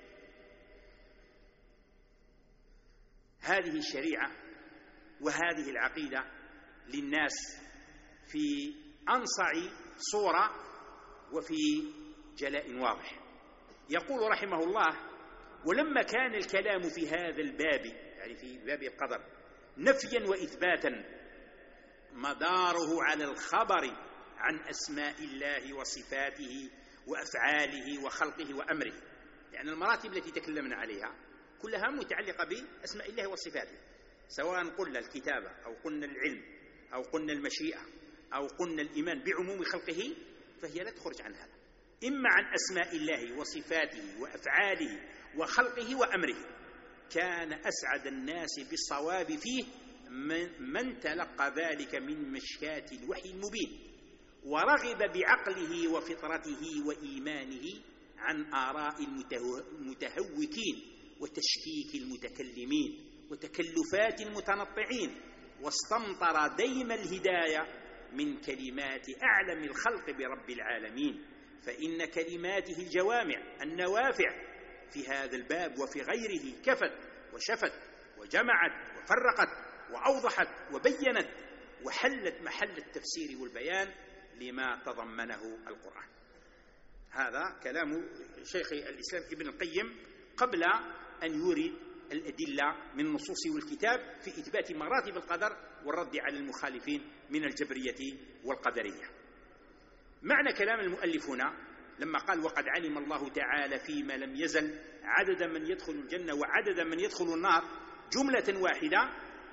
هذه الشريعة وهذه العقيدة للناس في أنصع صورة وفي جلاء واضح. يقول رحمه الله: ولما كان الكلام في هذا الباب، يعني في باب القدر، نفيا وإثباتا مداره على الخبر عن أسماء الله وصفاته وأفعاله وخلقه وأمره، يعني المراتب التي تكلمنا عليها كلها متعلقة بأسماء الله وصفاته، سواء قلنا الكتابة أو قلنا العلم أو قلنا المشيئة أو قلنا الإيمان بعموم خلقه، فهي لا تخرج عن هذا، إما عن أسماء الله وصفاته وأفعاله وخلقه وأمره. كان أسعد الناس بالصواب فيه من تلقى ذلك من مشكاة الوحي المبين، ورغب بعقله وفطرته وإيمانه عن آراء المتهوكين وتشكيك المتكلمين وتكلفات المتنطعين، واستمطر ديم الهداية من كلمات أعلم الخلق برب العالمين. فإن كلماته الجوامع النوافع في هذا الباب وفي غيره كفت وشفت وجمعت وفرقت وأوضحت وبينت وحلت محل التفسير والبيان لما تضمنه القرآن. هذا كلام شيخ الإسلام ابن القيم قبل أن يورد الأدلة من النصوص والكتاب في إثبات مراتب القدر والرد على المخالفين من الجبرية والقدرية. معنى كلام المؤلف هنا لما قال: وقد علم الله تعالى فيما لم يزل عدد من يدخل الجنة وعدد من يدخل النار، جملة واحدة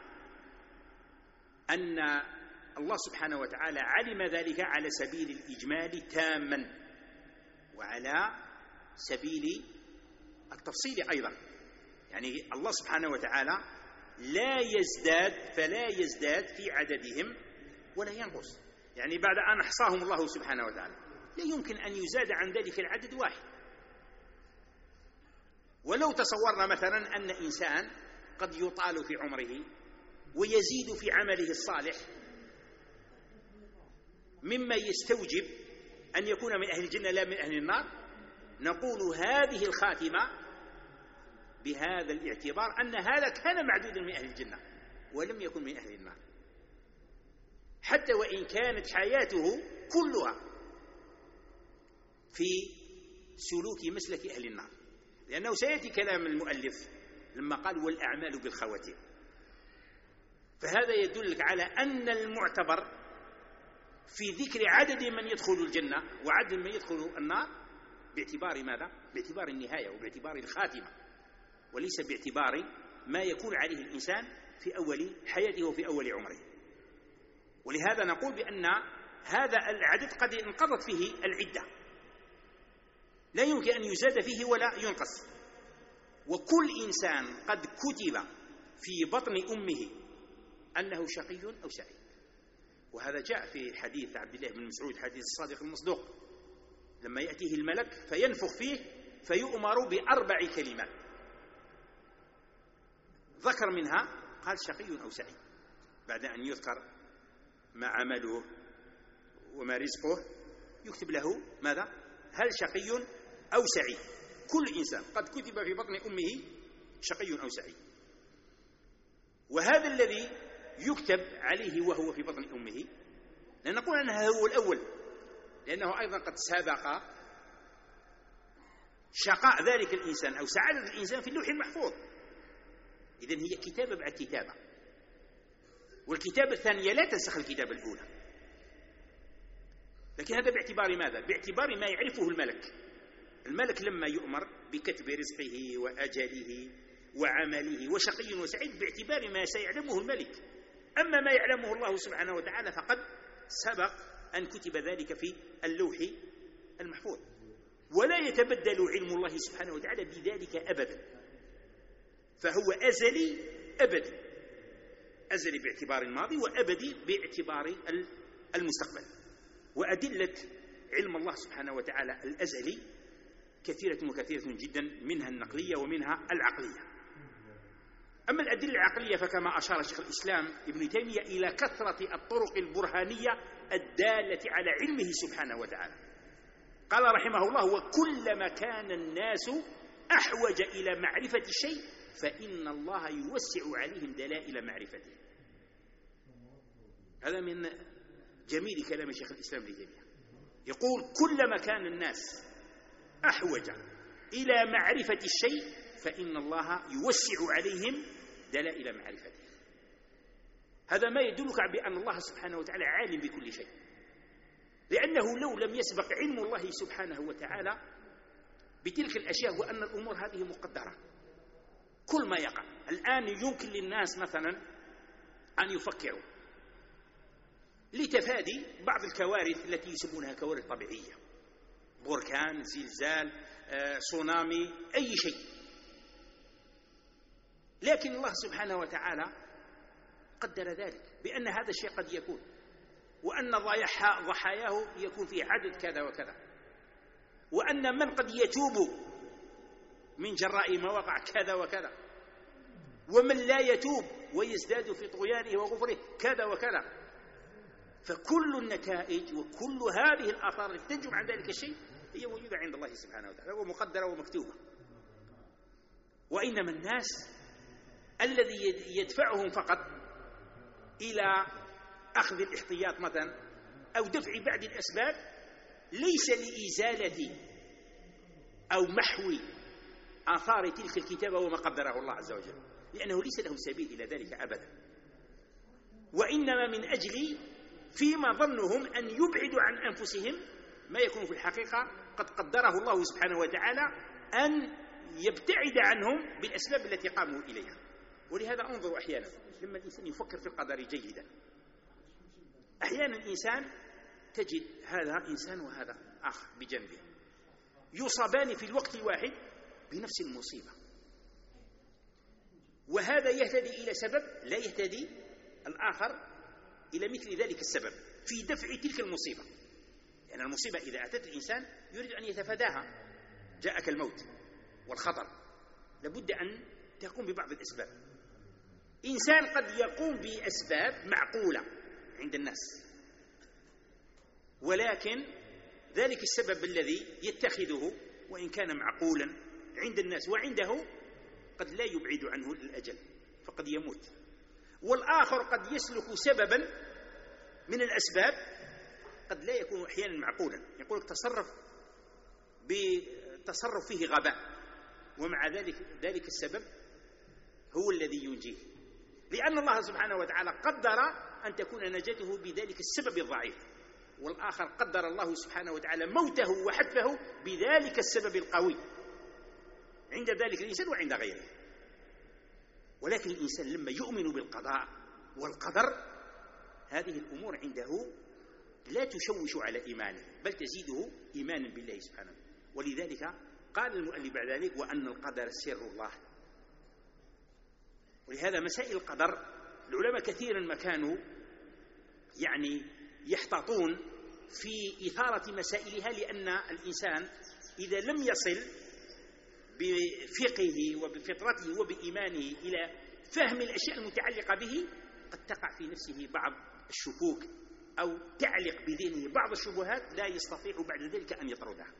أن الله سبحانه وتعالى علم ذلك على سبيل الإجمال تاما وعلى سبيل التفصيل أيضا. يعني الله سبحانه وتعالى لا يزداد، فلا يزداد في عددهم ولا ينقص، يعني بعد أن أحصاهم الله سبحانه وتعالى لا يمكن أن يزاد عن ذلك العدد واحد. ولو تصورنا مثلا أن إنسان قد يطال في عمره ويزيد في عمله الصالح مما يستوجب أن يكون من أهل الجنة لا من أهل النار، نقول هذه الخاتمة بهذا الاعتبار أن هذا كان معدودا من أهل الجنة ولم يكن من أهل النار، حتى وإن كانت حياته كلها في سلوك مسلك أهل النار، لأنه سيأتي كلام المؤلف لما قال والأعمال بالخواتيم. فهذا يدلك على أن المعتبر في ذكر عدد من يدخل الجنة وعدد من يدخل النار باعتبار ماذا؟ باعتبار النهاية وباعتبار الخاتمة، وليس باعتبار ما يكون عليه الإنسان في أول حياته وفي أول عمره. ولهذا نقول بأن هذا العدد قد انقضت فيه العدة، لا يمكن أن يزاد فيه ولا ينقص. وكل إنسان قد كتب في بطن أمه أنه شقي أو سعيد. وهذا جاء في حديث عبد الله بن مسعود، حديث الصادق المصدوق، لما يأتيه الملك فينفخ فيه فيؤمر ب4 كلمات، ذكر منها قال شقي أو سعيد، بعد أن يذكر ما عمله وما رزقه يكتب له ماذا؟ هل شقي أو سعيد. كل إنسان قد كتب في بطن أمه شقي أو سعيد. وهذا الذي يكتب عليه وهو في بطن أمه لا نقول أنه هو الأول، لأنه أيضا قد سابق شقاء ذلك الإنسان أو سعادة الإنسان في اللوح المحفوظ. إذن هي كتابة بعد كتابة، والكتابة الثانية لا تنسخ الكتابة الأولى. لكن هذا باعتبار ماذا؟ باعتبار ما يعرفه الملك. الملك لما يؤمر بكتب رزقه وأجله وعمله وشقي وسعيد باعتبار ما سيعلمه الملك. أما ما يعلمه الله سبحانه وتعالى فقد سبق أن كتب ذلك في اللوح المحفوظ، ولا يتبدل علم الله سبحانه وتعالى بذلك أبدا، فهو أزلي أبدي، أزلي باعتبار الماضي وأبدي باعتبار المستقبل. وأدلة علم الله سبحانه وتعالى الأزلي كثيرة وكثيرة جدا، منها النقلية ومنها العقلية. أما الأدلة العقلية فكما أشار شيخ الإسلام ابن تيمية إلى كثرة الطرق البرهانية الدالة على علمه سبحانه وتعالى. قال رحمه الله: وكلما كان الناس أحوج إلى معرفة الشيء فإن الله يوسع عليهم دلائل معرفته. هذا من جميل كلام شيخ الإسلام ابن تيمية، يقول كلما كان الناس أحوج إلى معرفة الشيء فإن الله يوسع عليهم دلائل معرفته. هذا ما يدلك بأن الله سبحانه وتعالى عالم بكل شيء، لأنه لو لم يسبق علم الله سبحانه وتعالى بتلك الأشياء وأن الأمور هذه مقدرة كل ما يقع. الآن يمكن للناس مثلا أن يفكروا لتفادي بعض الكوارث التي يسمونها كوارث طبيعية، بركان، زلزال، صونامي، أي شيء. لكن الله سبحانه وتعالى قدر ذلك بأن هذا الشيء قد يكون، وأن ضحاياه يكون في عدد كذا وكذا، وأن من قد يتوب من جراء ما وقع كذا وكذا، ومن لا يتوب ويزداد في طغيانه وغفره كذا وكذا. فكل النتائج وكل هذه الآثار التي تنجم عن ذلك الشيء هي موجودة عند الله سبحانه وتعالى ومقدرة ومكتوبة. وإنما الناس الذي يدفعهم فقط إلى أخذ الاحتياط مثلا أو دفع بعض الأسباب ليس لإزالة أو محو آثار تلك الكتابة وما قدره الله عز وجل، لأنه ليس له سبيل إلى ذلك أبدا، وإنما من أجل فيما ظنهم أن يبعدوا عن أنفسهم ما يكون في الحقيقة قد قدره الله سبحانه وتعالى أن يبتعد عنهم بالأسباب التي قاموا إليها. ولهذا انظروا أحيانا لما الإنسان يفكر في القدر جيدا، أحيانا الإنسان تجد هذا إنسان وهذا آخر بجنبه يصابان في الوقت الواحد بنفس المصيبة، وهذا يهتدي إلى سبب لا يهتدي الآخر إلى مثل ذلك السبب في دفع تلك المصيبة. لأن المصيبة إذا أتت الإنسان يريد أن يتفاداها، جاءك الموت والخطر لابد أن تقوم ببعض الأسباب. إنسان قد يقوم بأسباب معقولة عند الناس، ولكن ذلك السبب الذي يتخذه وإن كان معقولا عند الناس وعنده قد لا يبعد عنه الأجل فقد يموت. والآخر قد يسلك سببا من الأسباب قد لا يكون أحيانا معقولا، يقول لك تصرف بتصرف فيه غباء، ومع ذلك السبب هو الذي ينجيه، لأن الله سبحانه وتعالى قدر أن تكون نجاته بذلك السبب الضعيف، والآخر قدر الله سبحانه وتعالى موته وحتفه بذلك السبب القوي عند ذلك الإنسان وعند غيره. ولكن الإنسان لما يؤمن بالقضاء والقدر هذه الأمور عنده لا تشوش على إيمانه، بل تزيده إيمانا بالله سبحانه. ولذلك قال المؤلف بعد ذلك: وأن القدر سر الله. ولهذا مسائل القدر العلماء كثيرا ما كانوا يحتاطون في إثارة مسائلها، لأن الإنسان إذا لم يصل بفقهه وبفطرته وبإيمانه إلى فهم الأشياء المتعلقة به قد تقع في نفسه بعض الشكوك أو تعلق بذهنه بعض الشبهات لا يستطيع بعد ذلك أن يطردها.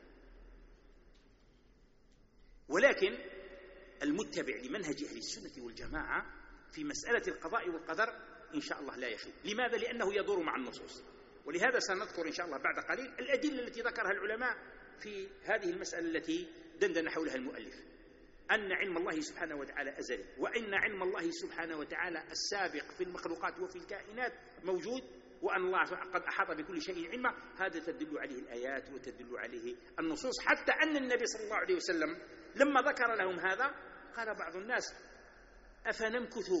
ولكن المتبع لمنهج أهل السنة والجماعة في مسألة القضاء والقدر إن شاء الله لا يخيب. لماذا؟ لأنه يدور مع النصوص. ولهذا سنذكر إن شاء الله بعد قليل الأدلة التي ذكرها العلماء في هذه المسألة التي دندن حولها المؤلف، أن علم الله سبحانه وتعالى أزلي، وأن علم الله سبحانه وتعالى السابق في المخلوقات وفي الكائنات موجود، وأن الله قد أحاط بكل شيء علما. هذا تدل عليه الآيات وتدل عليه النصوص، حتى أن النبي صلى الله عليه وسلم لما ذكر لهم هذا قال بعض الناس: أفنمكث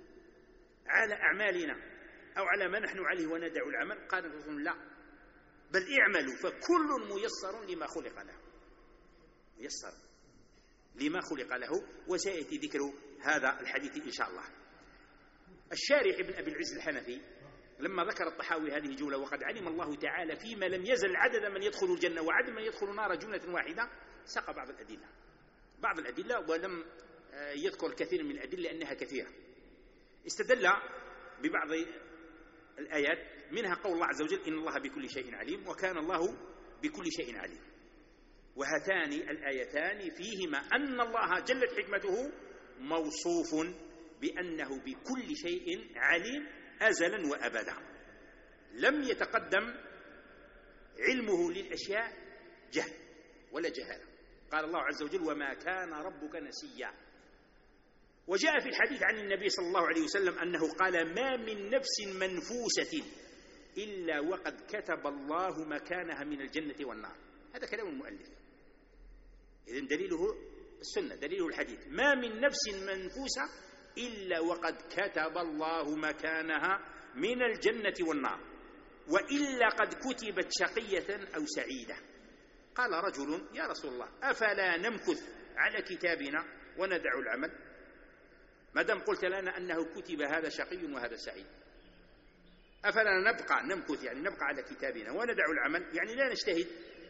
على أعمالنا أو على ما نحن عليه وندع العمل؟ قال الرسول: لا، بل اعملوا فكل ميسر لما خلق له. ميسر لما خلق له. وسيأتي ذكر هذا الحديث إن شاء الله. الشارح ابن أبي العز الحنفي لما ذكر الطحاوي هذه الجملة: وقد علم الله تعالى فيما لم يزل عدد من يدخل الجنة وعدد من يدخل النار جملة واحدة، ساق بعض الأدلة ولم يذكر الكثير من الأدلة لأنها كثيرة. استدل ببعض الآيات، منها قول الله عز وجل: إن الله بكل شيء عليم، وكان الله بكل شيء عليم. وهاتان الآيتان فيهما أن الله جلت حكمته موصوف بأنه بكل شيء عليم أزلا وأبدا، لم يتقدم علمه للأشياء جهل ولا جهالة. قال الله عز وجل: وما كان ربك نسيا. وجاء في الحديث عن النبي صلى الله عليه وسلم أنه قال: ما من نفس منفوسة إلا وقد كتب الله مكانها من الجنة والنار. هذا كلام المؤلف، إذن دليله السنة، دليله الحديث: ما من نفس منفوسة إلا وقد كتب الله مكانها من الجنة والنار، وإلا قد كتبت شقية أو سعيدة. قال رجل: يا رسول الله، أفلا نمكث على كتابنا وندع العمل؟ ما دام قلت لنا أنه كتب هذا شقي وهذا سعيد، أفلا نمكث يعني نبقى على كتابنا وندع العمل، يعني لا نجتهد؟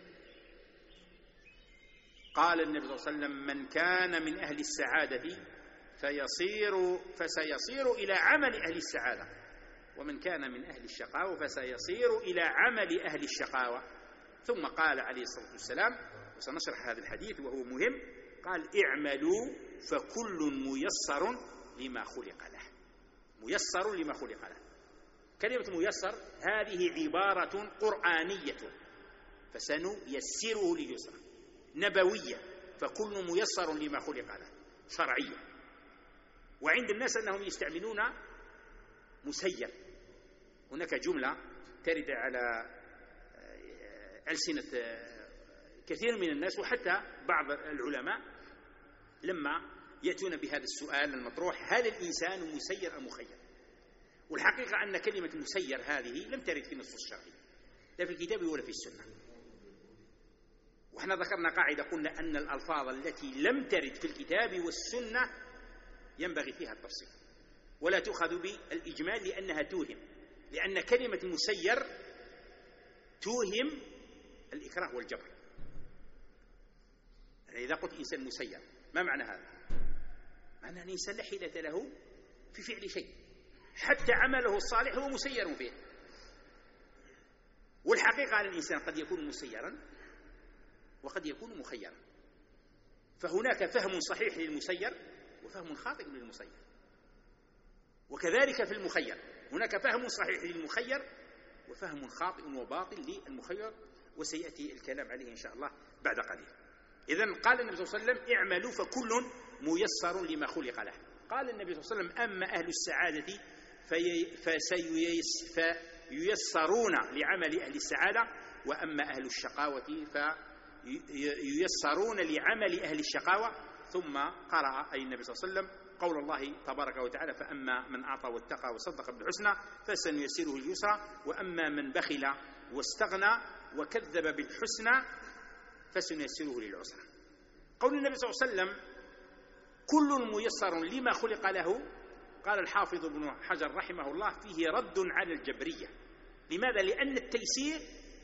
قال النبي صلى الله عليه وسلم: من كان من أهل السعادة فسيصير إلى عمل أهل السعادة، ومن كان من أهل الشقاوة فسيصير إلى عمل أهل الشقاوة. ثم قال عليه الصلاة والسلام، وسنشرح هذا الحديث وهو مهم، قال: اعملوا فكل ميسر لما خلق له. ميسر لما خلق له. كلمة ميسر هذه عبارة قرآنية، فسنيسره لليسر، نبوية، فكل ميسر لما خلق له، شرعية. وعند الناس أنهم يستعملون مسير. هناك جملة ترد على ألسنة كثير من الناس وحتى بعض العلماء لما يأتون بهذا السؤال المطروح: هل الإنسان مسير أم مخير؟ والحقيقة أن كلمة مسير هذه لم ترد في النصوص الشرعية، لا في الكتاب ولا في السنة. وإحنا ذكرنا قاعدة، قلنا أن الألفاظ التي لم ترد في الكتاب والسنة ينبغي فيها التفصيل، ولا تؤخذ بالإجمال لأنها توهم، لأن كلمة مسير توهم الإكراه والجبر. يعني إذا قلت إنسان مسير، ما معنى هذا؟ معنى أن الإنسان لا حيلة له في فعل شيء، حتى عمله الصالح هو مسير فيه. والحقيقة أن الإنسان قد يكون مسيرا وقد يكون مخيرا، فهناك فهم صحيح للمسير وفهم خاطئ للمسير. وكذلك في المخير هناك فهم صحيح للمخير وفهم خاطئ وباطل للمخير، وسيأتي الكلام عليه إن شاء الله بعد قليل. إذن قال النبي صلى الله عليه وسلم: اعملوا فكل ميسر لما خلق له. قال النبي صلى الله عليه وسلم: أما أهل السعادة فييسرون لعمل أهل السعادة، وأما أهل الشقاوة فييسرون لعمل أهل الشقاوة. ثم قرأ أي النبي صلى الله عليه وسلم قول الله تبارك وتعالى: فأما من أعطى واتقى وصدق بالحسنى فسنيسره اليسرى، وأما من بخل واستغنى وكذب بالحسنى فسنيسره للعسرى. قول النبي صلى الله عليه وسلم: كل ميسر لما خلق له، قال الحافظ ابن حجر رحمه الله: فيه رد على الجبرية. لماذا؟ لأن التيسير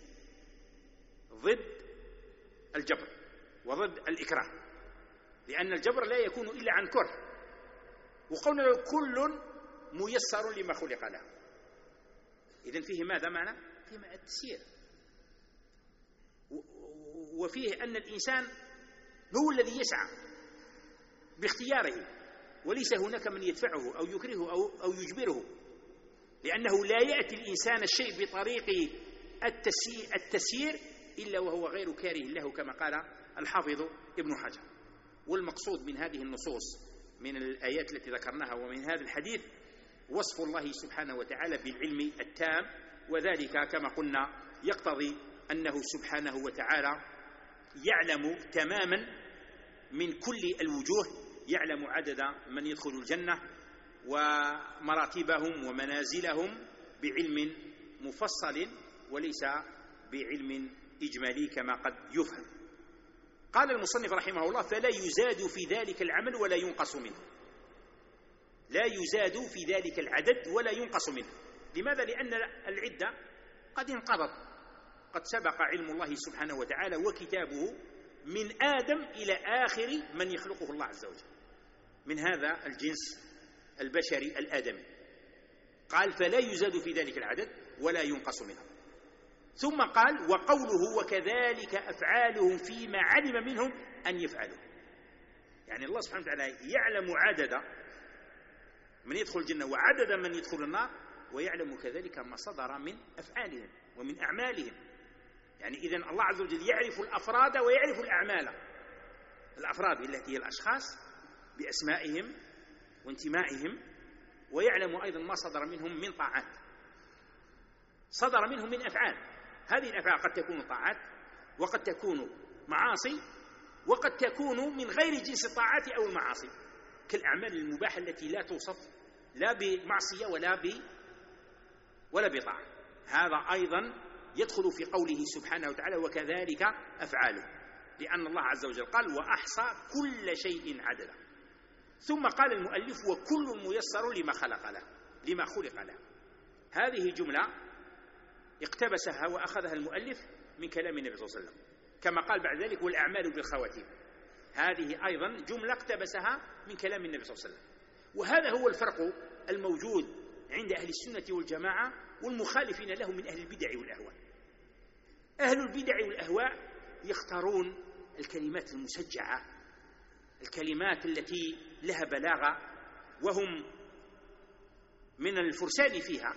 ضد الجبر وضد الإكراه، لأن الجبر لا يكون إلا عن كره، وقولنا له كل ميسر لما خلق له، إذن فيه ماذا معنى؟ فيه معنى التسيير، وفيه أن الإنسان هو الذي يسعى باختياره، وليس هناك من يدفعه أو يكرهه أو يجبره، لأنه لا يأتي الإنسان الشيء بطريق التسيير إلا وهو غير كاره له، كما قال الحافظ ابن حجر. والمقصود من هذه النصوص من الآيات التي ذكرناها ومن هذا الحديث وصف الله سبحانه وتعالى بالعلم التام، وذلك كما قلنا يقتضي أنه سبحانه وتعالى يعلم تماما من كل الوجوه، يعلم عدد من يدخل الجنة ومراتبهم ومنازلهم بعلم مفصل وليس بعلم إجمالي كما قد يفهم. قال المصنف رحمه الله: فلا يزاد في ذلك العمل ولا ينقص منه. لا يزاد في ذلك العدد ولا ينقص منه. لماذا؟ لأن العدة قد انقضت، قد سبق علم الله سبحانه وتعالى وكتابه من آدم إلى آخر من يخلقه الله عز وجل من هذا الجنس البشري الآدمي. قال: فلا يزاد في ذلك العدد ولا ينقص منه. ثم قال: وقوله: وكذلك أفعالهم فيما علم منهم أن يفعلوا. يعني الله سبحانه وتعالى يعلم عدد من يدخل الجنة وعدد من يدخل النار، ويعلم كذلك ما صدر من أفعالهم ومن أعمالهم. يعني إذن الله عز وجل يعرف الأفراد ويعرف الأعمال. الأفراد التي هي الأشخاص بأسمائهم وانتمائهم، ويعلم أيضا ما صدر منهم من طاعات، صدر منهم من أفعال. هذه الأفعال قد تكون طاعات، وقد تكون معاصي، وقد تكون من غير جنس الطاعات أو المعاصي، كالأعمال المباحة التي لا توصف لا بمعصية ولا بطاعة. هذا أيضا يدخل في قوله سبحانه وتعالى: وكذلك أفعاله، لأن الله عز وجل قال: وأحصى كل شيء عددا. ثم قال المؤلف: وكل ميسر لما خلق له. هذه جملة اقتبسها وأخذها المؤلف من كلام النبي صلى الله عليه وسلم، كما قال بعد ذلك: والأعمال بالخواتيم. هذه أيضا جملة اقتبسها من كلام النبي صلى الله عليه وسلم. وهذا هو الفرق الموجود عند أهل السنة والجماعة والمخالفين له من أهل البدع والأهواء. أهل البدع والأهواء يختارون الكلمات المسجعة، الكلمات التي لها بلاغة، وهم من الفرسان فيها،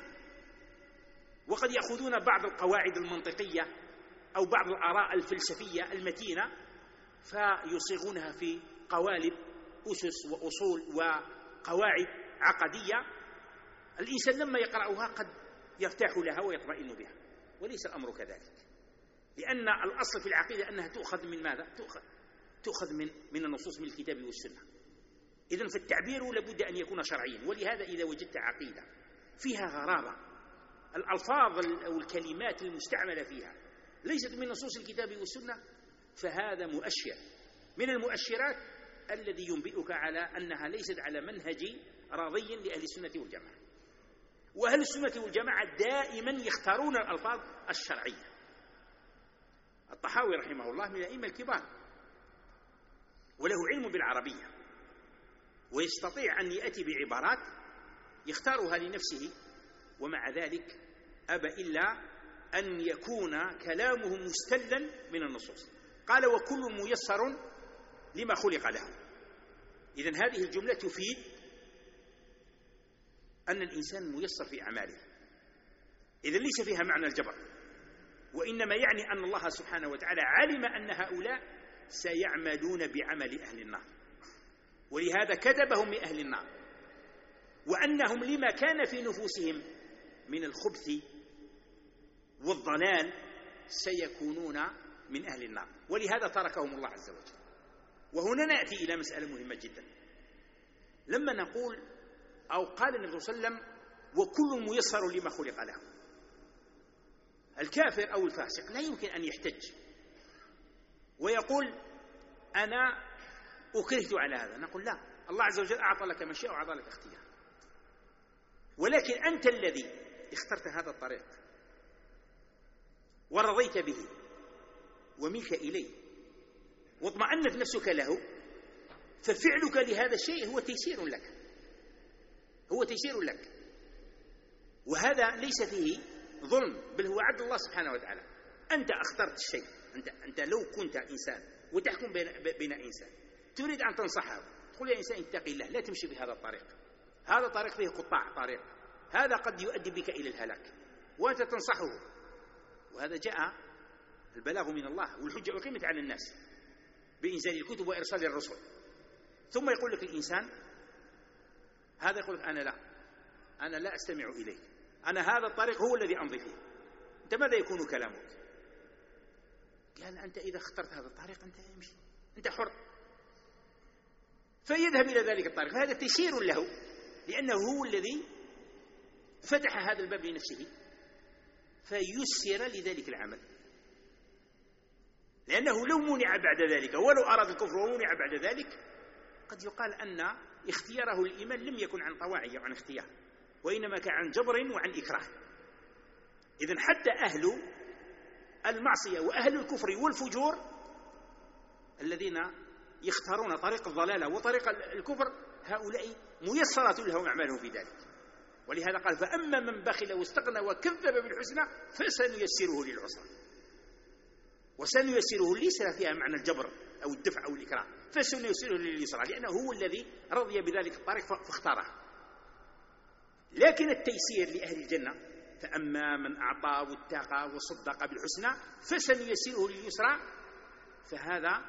وقد يأخذون بعض القواعد المنطقية أو بعض الآراء الفلسفية المتينة فيصيغونها في قوالب أسس وأصول وقواعد عقدية، الإنسان لما يقرأها قد يرتاح لها ويطمئن بها، وليس الأمر كذلك، لأن الأصل في العقيدة أنها تؤخذ من ماذا؟ تؤخذ من النصوص من الكتاب والسنة. إذن فالتعبير لابد أن يكون شرعيا. ولهذا إذا وجدت عقيدة فيها غرابة، الألفاظ أو الكلمات المستعملة فيها ليست من نصوص الكتاب والسنة، فهذا مؤشر من المؤشرات الذي ينبئك على أنها ليست على منهج راضي لأهل السنة والجماعة. وأهل السنة والجماعة دائما يختارون الألفاظ الشرعية. الطحاوي رحمه الله من الأئمة الكبار وله علم بالعربية، ويستطيع أن يأتي بعبارات يختارها لنفسه، ومع ذلك أبى إلا أن يكون كلامه مستلا من النصوص. قال: وكل ميسر لما خلق له. إذن هذه الجملة تفيد أن الإنسان ميسر في أعماله، إذن ليس فيها معنى الجبر، وإنما يعني أن الله سبحانه وتعالى علم أن هؤلاء سيعملون بعمل أهل النار، ولهذا كتبهم من أهل النار، وأنهم لما كان في نفوسهم من الخبث والضلال سيكونون من أهل النار، ولهذا تركهم الله عز وجل. وهنا نأتي إلى مسألة مهمة جدا. لما نقول أو قال النبي صلى الله عليه وسلم وكل ميسر لما خلق له، الكافر أو الفاسق لا يمكن أن يحتج ويقول أنا أكرهت على هذا. نقول لا، الله عز وجل أعطى لك مشيئة وأعطى لك اختيار، ولكن أنت الذي اخترت هذا الطريق ورضيت به وملك إليه واطمأنت نفسك له، ففعلك لهذا الشيء هو تيسير لك، هو تيسير لك، وهذا ليس فيه ظلم، بل هو عدل الله سبحانه وتعالى. أنت اخترت الشيء، أنت لو كنت إنسان وتحكم بين إنسان تريد أن تنصحه، تقول يا إنسان اتق الله، لا تمشي بهذا الطريق، هذا طريق فيه قطاع طريق، هذا قد يؤدي بك إلى الهلاك، وأنت تنصحه. وهذا جاء البلاغ من الله والحجة أقيمت على الناس بإنزال الكتب وإرسال الرسل، ثم يقول لك الإنسان هذا، يقول لك أنا لا أستمع إليك، أنا هذا الطريق هو الذي أمضي فيه، أنت ماذا يكون كلامك؟ قال أنت إذا اخترت هذا الطريق أنت امشي، أنت حر، فيذهب إلى ذلك الطريق، فهذا تيسير له، لأنه هو الذي فتح هذا الباب لنفسه فيسر لذلك العمل. لأنه لو منع بعد ذلك ولو أراد الكفر ومنع بعد ذلك قد يقال أن اختياره الإيمان لم يكن عن طواعية وعن اختيار، وإنما كان عن جبر وعن إكراه. إذن حتى أهل المعصية وأهل الكفر والفجور الذين يختارون طريق الضلالة وطريق الكفر، هؤلاء ميسرة لهم أعمالهم في ذلك. ولهذا قال فأما من بخل واستغنى وكذب بالحسنى فسنيسره للعسرى. وسنيسره ليس فيها معنى الجبر أو الدفع أو الإكراه، فسنيسره لليسرى، لأنه هو الذي رضي بذلك الطريق فاختاره. لكن التيسير لأهل الجنة فأما من أعطى واتقى وصدق بالحسنى فسنيسره لليسرى، فهذا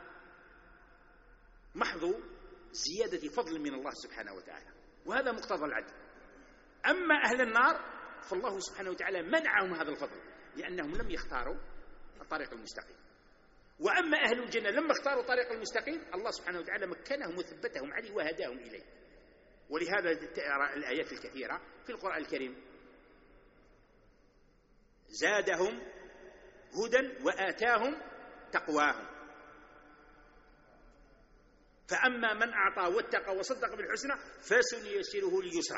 محض زيادة فضل من الله سبحانه وتعالى، وهذا مقتضى العدل. أما أهل النار فالله سبحانه وتعالى منعهم هذا الفضل لأنهم لم يختاروا الطريق المستقيم. وأما أهل الجنة لما اختاروا الطريق المستقيم الله سبحانه وتعالى مكنهم وثبتهم عليه وهداهم إليه. ولهذا ترى الآيات الكثيرة في القرآن الكريم زادهم هدى وآتاهم تقواهم. فأما من أعطى واتقى وصدق بالحسنى فسنيسره لليسرى.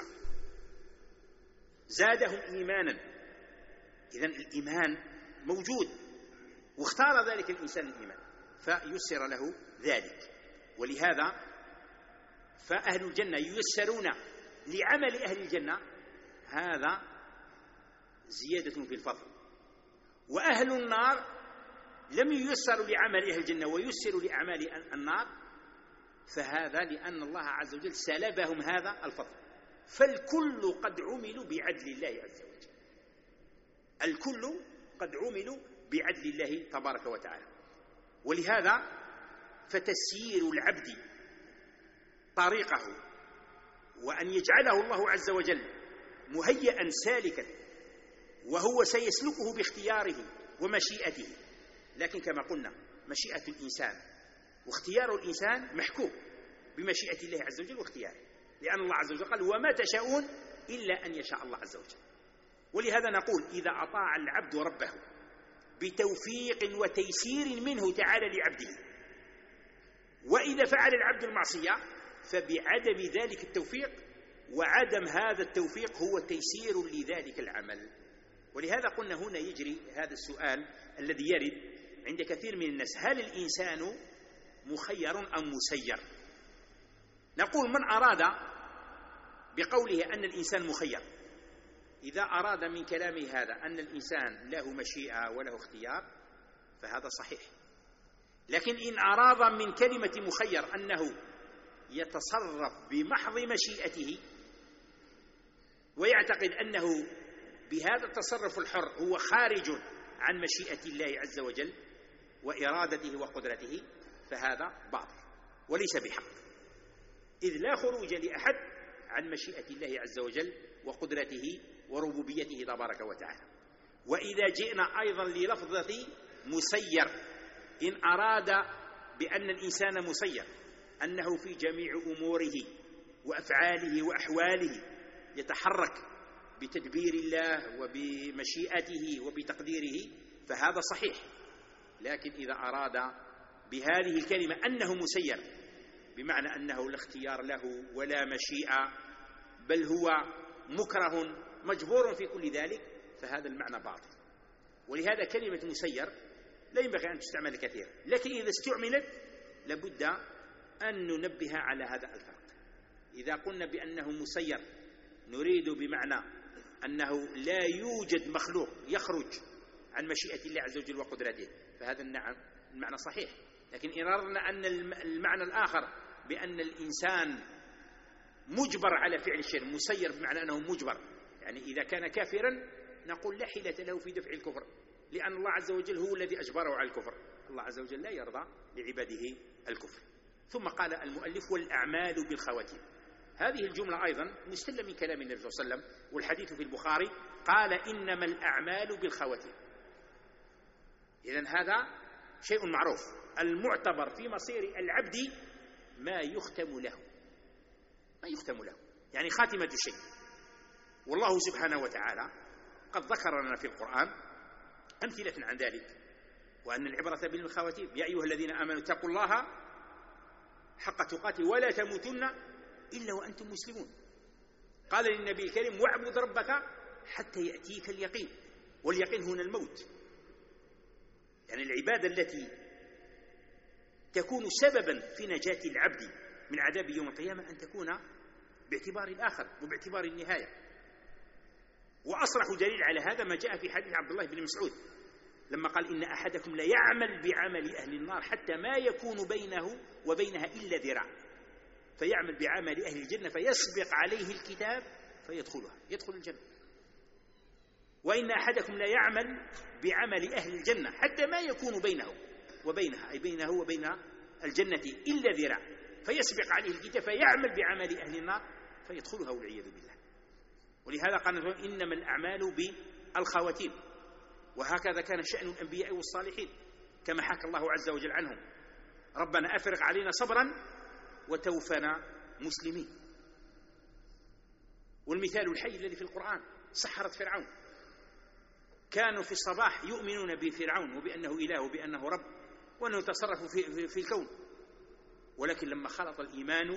زادهم إيمانا، إذن الإيمان موجود واختار ذلك الإنسان الإيمان فيسر له ذلك. ولهذا فأهل الجنة ييسرون لعمل أهل الجنة، هذا زيادة في الفضل. وأهل النار لم ييسروا لعمل أهل الجنة ويسروا لأعمال النار، فهذا لأن الله عز وجل سلبهم هذا الفضل. فالكل قد عملوا بعدل الله عز وجل، الكل قد عملوا بعدل الله تبارك وتعالى. ولهذا فتسيير العبد طريقه وأن يجعله الله عز وجل مهيئا سالكا وهو سيسلكه باختياره ومشيئته. لكن كما قلنا مشيئة الإنسان واختيار الإنسان محكوم بمشيئة الله عز وجل واختياره، لأن الله عز وجل قال وما تشاءون إلا أن يشاء الله عز وجل. ولهذا نقول إذا أطاع العبد ربه بتوفيق وتيسير منه تعالى لعبده، وإذا فعل العبد المعصية فبعدم ذلك التوفيق، وعدم هذا التوفيق هو تيسير لذلك العمل. ولهذا قلنا هنا يجري هذا السؤال الذي يرد عند كثير من الناس: هل الإنسان مخير أم مسير؟ نقول من أراد بقوله أن الإنسان مخير، إذا أراد من كلامه هذا أن الإنسان له مشيئة وله اختيار فهذا صحيح. لكن إن أراد من كلمة مخير أنه يتصرف بمحض مشيئته ويعتقد أنه بهذا التصرف الحر هو خارج عن مشيئة الله عز وجل وإرادته وقدرته، فهذا باطل وليس بحق، إذ لا خروج لأحد عن مشيئة الله عز وجل وقدرته وربوبيته تبارك وتعالى. وإذا جئنا أيضا للفظة مسير، إن أراد بأن الإنسان مسير أنه في جميع أموره وأفعاله وأحواله يتحرك بتدبير الله وبمشيئته وبتقديره فهذا صحيح. لكن إذا أراد بهذه الكلمة أنه مسير بمعنى أنه لا اختيار له ولا مشيئة، بل هو مكره مجبور في كل ذلك، فهذا المعنى باطل. ولهذا كلمة مسير لا ينبغي أن تستعمل كثيرا، لكن إذا استعملت لابد أن ننبه على هذا الفرق. إذا قلنا بأنه مسير نريد بمعنى أنه لا يوجد مخلوق يخرج عن مشيئة الله عز وجل وقدرته، فهذا المعنى صحيح. لكن إن أردنا أن المعنى الآخر بأن الإنسان مجبر على فعل الشيء، مسير بمعنى أنه مجبر، يعني إذا كان كافرا نقول لا حيلة له في دفع الكفر، لأن الله عز وجل هو الذي أجبره على الكفر، الله عز وجل لا يرضى لعباده الكفر. ثم قال المؤلف والأعمال بالخواتيم. هذه الجملة أيضا مستلة من كلام النبي صلى الله عليه وسلم، والحديث في البخاري قال إنما الأعمال بالخواتيم. إذن هذا شيء معروف، المعتبر في مصير العبد ما يختم له، ما يختم له يعني خاتمة الشيء. والله سبحانه وتعالى قد ذكر لنا في القرآن أمثلة عن ذلك، وأن العبرة بالخواتيم. يا أيها الذين آمنوا اتقوا الله حق تقاته ولا تموتن إلا وأنتم مسلمون. قال للنبي الكريم واعبد ربك حتى يأتيك اليقين، واليقين هنا الموت، يعني العبادة التي تكون سببا في نجاة العبد من عذاب يوم القيامة أن تكون باعتبار الآخر وباعتبار النهاية. وأصرح دليل على هذا ما جاء في حديث عبد الله بن مسعود لما قال إن أحدكم لا يعمل بعمل أهل النار حتى ما يكون بينه وبينها إلا ذراع، فيعمل بعمل أهل الجنة فيسبق عليه الكتاب فيدخلها، يدخل الجنة. وإن أحدكم لا يعمل بعمل أهل الجنة حتى ما يكون بينه وبينها، أي بينه وبين الجنة إلا ذراع، فيسبق عليه الكتاب فيعمل بعمل أهل النار فيدخلها والعياذ بالله. ولهذا قال إنما الأعمال بالخواتيم. وهكذا كان شأن الأنبياء والصالحين كما حكى الله عز وجل عنهم: ربنا أفرغ علينا صبرا وتوفنا مسلمين. والمثال الحي الذي في القرآن سحرة فرعون، كانوا في الصباح يؤمنون بفرعون وبأنه إله وبأنه رب وأنه يتصرف في الكون، ولكن لما خلط الإيمان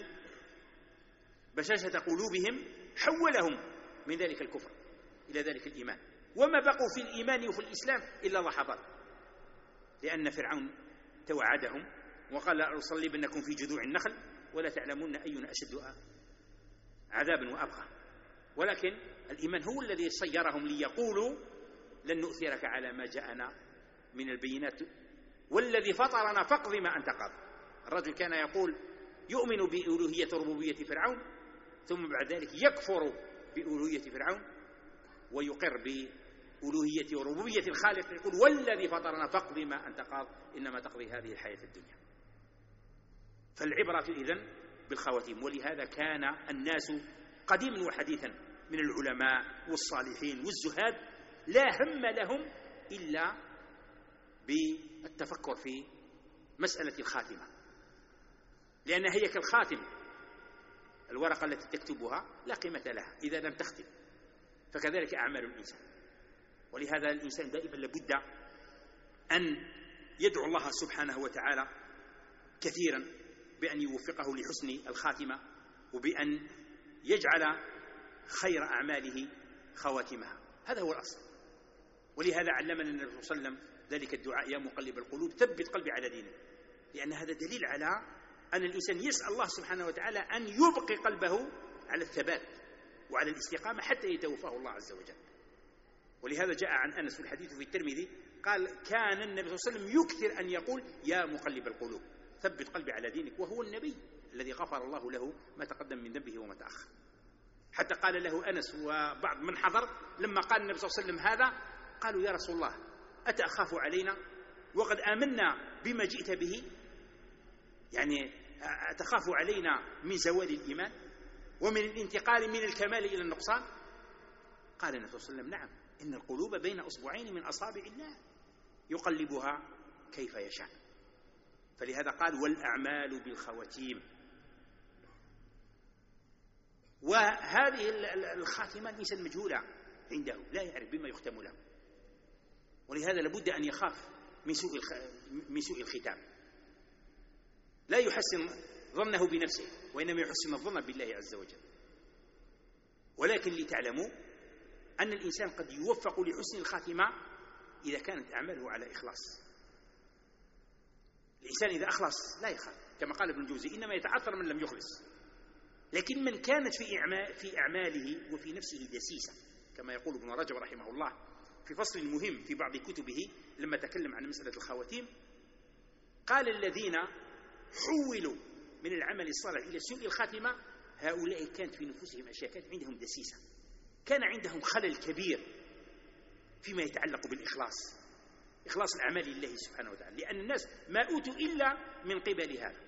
بشاشة قلوبهم حولهم من ذلك الكفر إلى ذلك الإيمان، وما بقوا في الإيمان وفي الإسلام إلا لحظات، لأن فرعون توعدهم وقال لأصلبنكم في جذوع النخل ولا تعلمون أينا أشد عذابا وأبقى. ولكن الإيمان هو الذي صيرهم ليقولوا لن نؤثرك على ما جاءنا من البينات والذي فطرنا فاقض ما أنت قاض. الرجل كان يقول يؤمن بألوهية ربوبية فرعون، ثم بعد ذلك يكفر بألوهية فرعون ويقر بألوهية وربوبية الخالق، يقول والذي فطرنا فاقض ما أنت قاض إنما تقضي هذه الحياة الدنيا. فالعبرة إذن بالخواتيم. ولهذا كان الناس قديما وحديثا من العلماء والصالحين والزهاد لا هم لهم إلا بالتفكر في مسألة الخاتمة، لأن هي كالخاتم، الورقة التي تكتبها لا قيمة لها إذا لم تختم، فكذلك أعمال الإنسان. ولهذا الإنسان دائما لابد أن يدعو الله سبحانه وتعالى كثيرا بأن يوفقه لحسن الخاتمة وبأن يجعل خير أعماله خواتمها، هذا هو الأصل. ولهذا علمنا النبي صلى الله عليه وسلم ذلك الدعاء: يا مقلب القلوب ثبت قلبي على دينك، لأن هذا دليل على أن الإنسان يسأل الله سبحانه وتعالى أن يبقي قلبه على الثبات وعلى الاستقامة حتى يتوفاه الله عز وجل. ولهذا جاء عن أنس في الحديث في الترمذي قال: كان النبي صلى الله عليه وسلم يكثر أن يقول: يا مقلب القلوب ثبت قلبي على دينك، وهو النبي الذي غفر الله له ما تقدم من ذنبه وما تأخر، حتى قال له أنس وبعض من حضر لما قال النبي صلى الله عليه وسلم هذا، قالوا يا رسول الله أتأخاف علينا وقد آمنا بما جئت به؟ يعني أتخاف علينا من زوال الإيمان ومن الانتقال من الكمال إلى النقصان؟ قال النبي صلى الله عليه وسلم نعم، إن القلوب بين أصبعين من أصابع الله يقلبها كيف يشاء. فلهذا قال والأعمال بالخواتيم. وهذه الخاتمة ليست مجهولة عنده، لا يعرف بما يختم له، ولهذا لابد أن يخاف من سوء الختام. لا يحسن ظنه بنفسه، وإنما يحسن الظن بالله عز وجل. ولكن لتعلموا أن الإنسان قد يوفق لحسن الخاتمة إذا كانت أعماله على إخلاص. الإنسان إذا أخلص لا يخاف، كما قال ابن الجوزي إنما يتعثر من لم يخلص. لكن من كانت في أعماله وفي نفسه دسيسة، كما يقول ابن رجب رحمه الله في فصل مهم في بعض كتبه لما تكلم عن مسألة الخواتيم، قال الذين حولوا من العمل الصالح إلى سوء الخاتمة هؤلاء كانت في نفوسهم أشياء، كانت عندهم دسيسة، كان عندهم خلل كبير فيما يتعلق بالإخلاص، إخلاص الأعمال لله سبحانه وتعالى، لأن الناس ما أوتوا إلا من قبل هذا،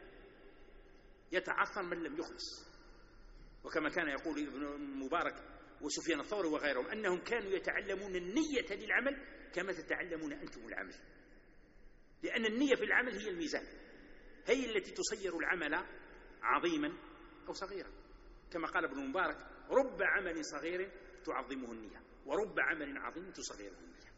يتعثر من لم يخلص. وكما كان يقول ابن المبارك وسفيان الثوري وغيرهم أنهم كانوا يتعلمون النية للعمل كما تتعلمون أنتم العمل، لأن النية في العمل هي الميزان، هي التي تصير العمل عظيما أو صغيرا. كما قال ابن المبارك رب عمل صغير تعظمه النية ورب عمل عظيم تصغره النية.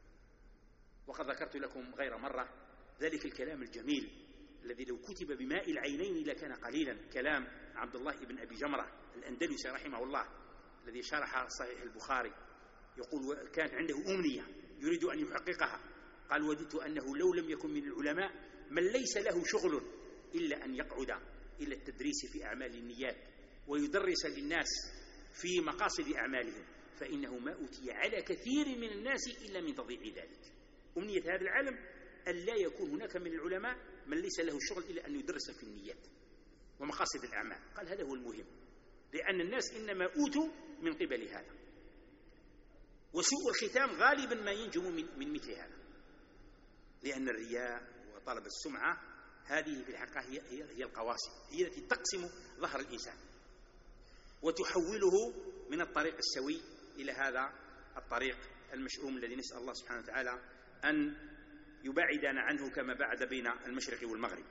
وقد ذكرت لكم غير مرة ذلك الكلام الجميل الذي لو كتب بماء العينين لكان قليلا، كلام عبد الله بن أبي جمرة الأندلسي رحمه الله الذي شرح صحيح البخاري، يقول كانت عنده أمنية يريد أن يحققها، قال وددت أنه لو لم يكن من العلماء من ليس له شغل إلا أن يقعد إلى التدريس في أعمال النيات ويدرس للناس في مقاصد أعمالهم، فإنه ما أوتي على كثير من الناس إلا من تضييع ذلك. أمنية هذا العالم أن لا يكون هناك من العلماء من ليس له شغل إلا أن يدرس في النيات ومقاصد الأعمال. قال هذا هو المهم، لأن الناس إنما أوتوا من قبل هذا. وسوء الختام غالبا ما ينجم من مثل هذا، لأن الرياء وطلب السمعة هذه في الحقيقة هي القواسم، هي التي تقسم ظهر الإنسان وتحوله من الطريق السوي إلى هذا الطريق المشؤوم الذي نسأل الله سبحانه وتعالى أن يبعدنا عنه كما بعد بين المشرق والمغرب.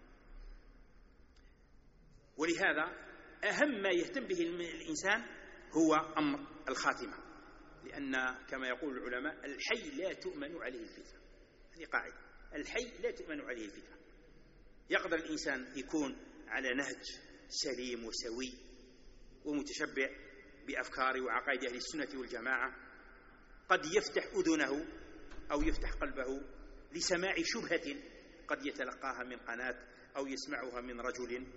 ولهذا أهم ما يهتم به الإنسان هو أمر الخاتمة، لأن كما يقول العلماء الحي لا تؤمن عليه الفتنة، هذه قاعدة، الحي لا تؤمن عليه الفتنة. يقدر الإنسان يكون على نهج سليم وسوي ومتشبع بأفكار وعقائد أهل السنة والجماعة، قد يفتح أذنه أو يفتح قلبه لسماع شبهة قد يتلقاها من قناة أو يسمعها من رجل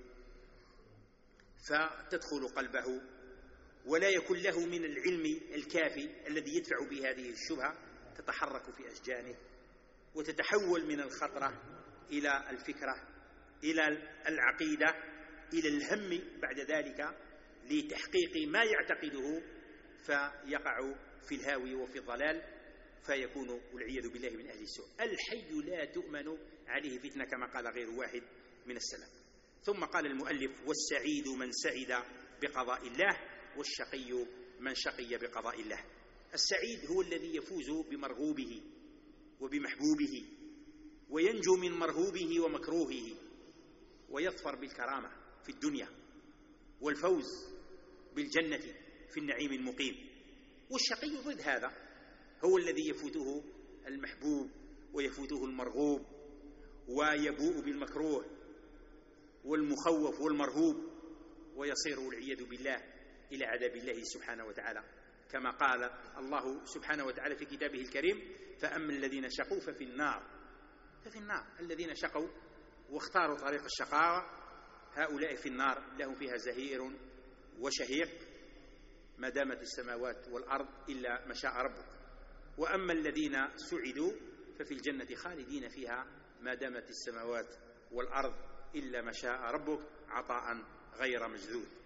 فتدخل قلبه، ولا يكون له من العلم الكافي الذي يدفع بهذه الشبهة، تتحرك في أشجانه وتتحول من الخطرة إلى الفكرة إلى العقيدة إلى الهم بعد ذلك لتحقيق ما يعتقده، فيقع في الهاوي وفي الضلال فيكون والعياذ بالله من أهل السوء. الحي لا تؤمن عليه فتنة كما قال غير واحد من السلف. ثم قال المؤلف والسعيد من سعد بقضاء الله والشقي من شقي بقضاء الله. السعيد هو الذي يفوز بمرغوبه وبمحبوبه وينجو من مرهوبه ومكروهه ويظفر بالكرامة في الدنيا والفوز بالجنة في النعيم المقيم. والشقي ضد هذا هو الذي يفوته المحبوب ويفوته المرغوب ويبوء بالمكروه والمخوف والمرهوب ويصير والعياذ بالله إلى عذاب الله سبحانه وتعالى، كما قال الله سبحانه وتعالى في كتابه الكريم فأما الذين شقوا ففي النار الذين شقوا واختاروا طريق الشقاوة هؤلاء في النار لهم فيها زهير وشهيق ما دامت السماوات والأرض إلا ما شاء ربك. وأما الذين سعدوا ففي الجنة خالدين فيها ما دامت السماوات والأرض إلا ما شاء ربك عطاء غير مجذوذ.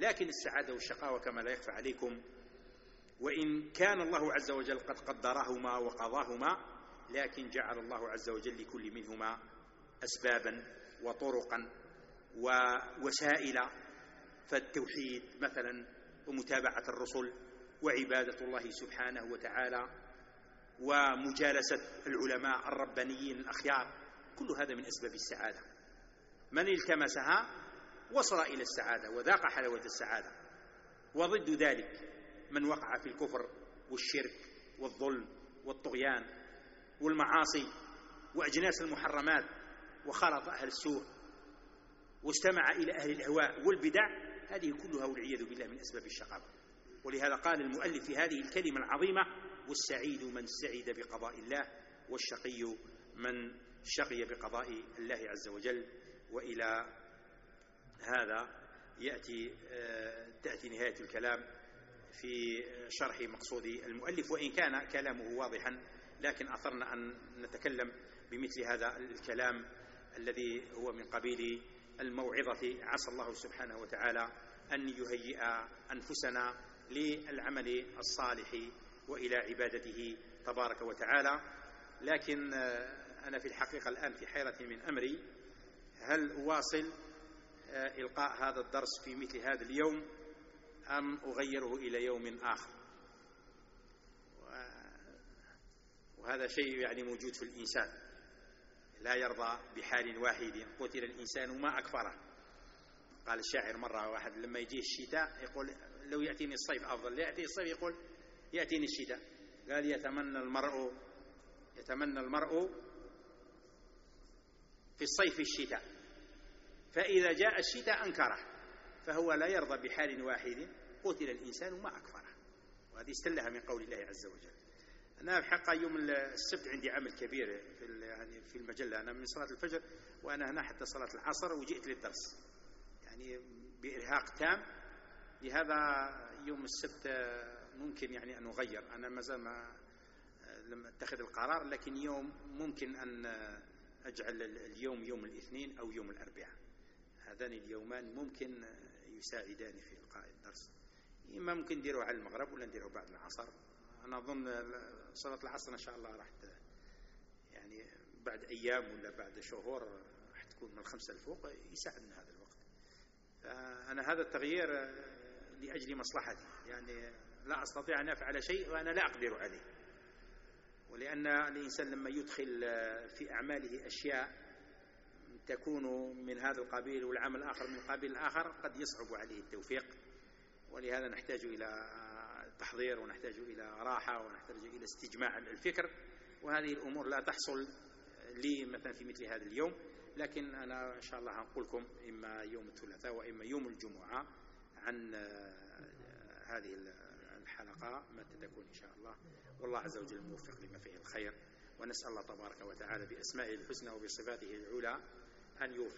لكن السعادة والشقاوة كما لا يخفى عليكم، وإن كان الله عز وجل قد قدرهما وقضاهما، لكن جعل الله عز وجل لكل منهما أسبابا وطرقا ووسائل، فالتوحيد مثلا ومتابعة الرسل وعبادة الله سبحانه وتعالى ومجالسة العلماء الربانيين الأخيار، كل هذا من أسباب السعادة. من التمسها وصل إلى السعادة وذاق حلاوة السعادة. وضد ذلك من وقع في الكفر والشرك والظلم والطغيان والمعاصي وأجناس المحرمات، وخالط أهل السوء واستمع إلى أهل الأهواء والبدع، هذه كلها والعياذ بالله من أسباب الشقاوة. ولهذا قال المؤلف في هذه الكلمة العظيمة: والسعيد من سعد بقضاء الله، والشقي من شقي بقضاء الله عز وجل. وإلى هذا تأتي نهاية الكلام في شرح مقصود المؤلف، وإن كان كلامه واضحا، لكن أثرنا أن نتكلم بمثل هذا الكلام الذي هو من قبيل الموعظة. عسى الله سبحانه وتعالى أن يهيئ أنفسنا للعمل الصالح وإلى عبادته تبارك وتعالى. لكن أنا في الحقيقة الآن في حيرة من أمري، هل أواصل إلقاء هذا الدرس في مثل هذا اليوم أم أغيره إلى يوم آخر؟ وهذا شيء يعني موجود في الإنسان، لا يرضى بحال واحد. قتل الإنسان ما أكفره. قال الشاعر مرة واحد لما يجيه الشتاء يقول: لو يأتيني الصيف أفضل. لا يأتي الصيف يقول: يأتيني الشتاء. قال: يتمنى المرء في الصيف الشتاء، فإذا جاء الشتاء أنكره، فهو لا يرضى بحال واحد. قتل الإنسان ما أكفره. وهذه استلها من قول الله عز وجل. أنا بحق يوم السبت عندي عمل كبير في المجلة. أنا من صلاة الفجر وأنا هنا حتى صلاة العصر، وجئت للدرس يعني بإرهاق تام. لهذا يوم السبت ممكن يعني أن أغير. أنا ما زال لم أتخذ القرار، لكن يوم ممكن أن أجعل اليوم يوم الاثنين أو يوم الأربعاء. هذان اليومان ممكن يساعداني في إلقاء الدرس. إما ممكن نديره على المغرب ولا نديره بعد العصر. أنا أظن صلاة العصر إن شاء الله راح يعني بعد أيام ولا بعد شهور راح تكون من 5 لفوق، يساعدنا هذا الوقت. فأنا هذا التغيير لأجل مصلحتي، يعني لا أستطيع أن أفعل شيء وأنا لا أقدر عليه. ولأن الإنسان لما يدخل في أعماله أشياء تكون من هذا القبيل والعمل الآخر من القبيل الآخر، قد يصعب عليه التوفيق. ولهذا نحتاج إلى تحضير، ونحتاج إلى راحة، ونحتاج إلى استجماع الفكر. وهذه الأمور لا تحصل لي مثلا في مثل هذا اليوم، لكن أنا إن شاء الله هنقول لكم إما يوم الثلاثاء وإما يوم الجمعة عن هذه الحلقة متى تكون إن شاء الله. والله عز وجل موفق لما فيه الخير، ونسأل الله تبارك وتعالى بأسمائه الحسنى وبصفاته العلى أن يوفق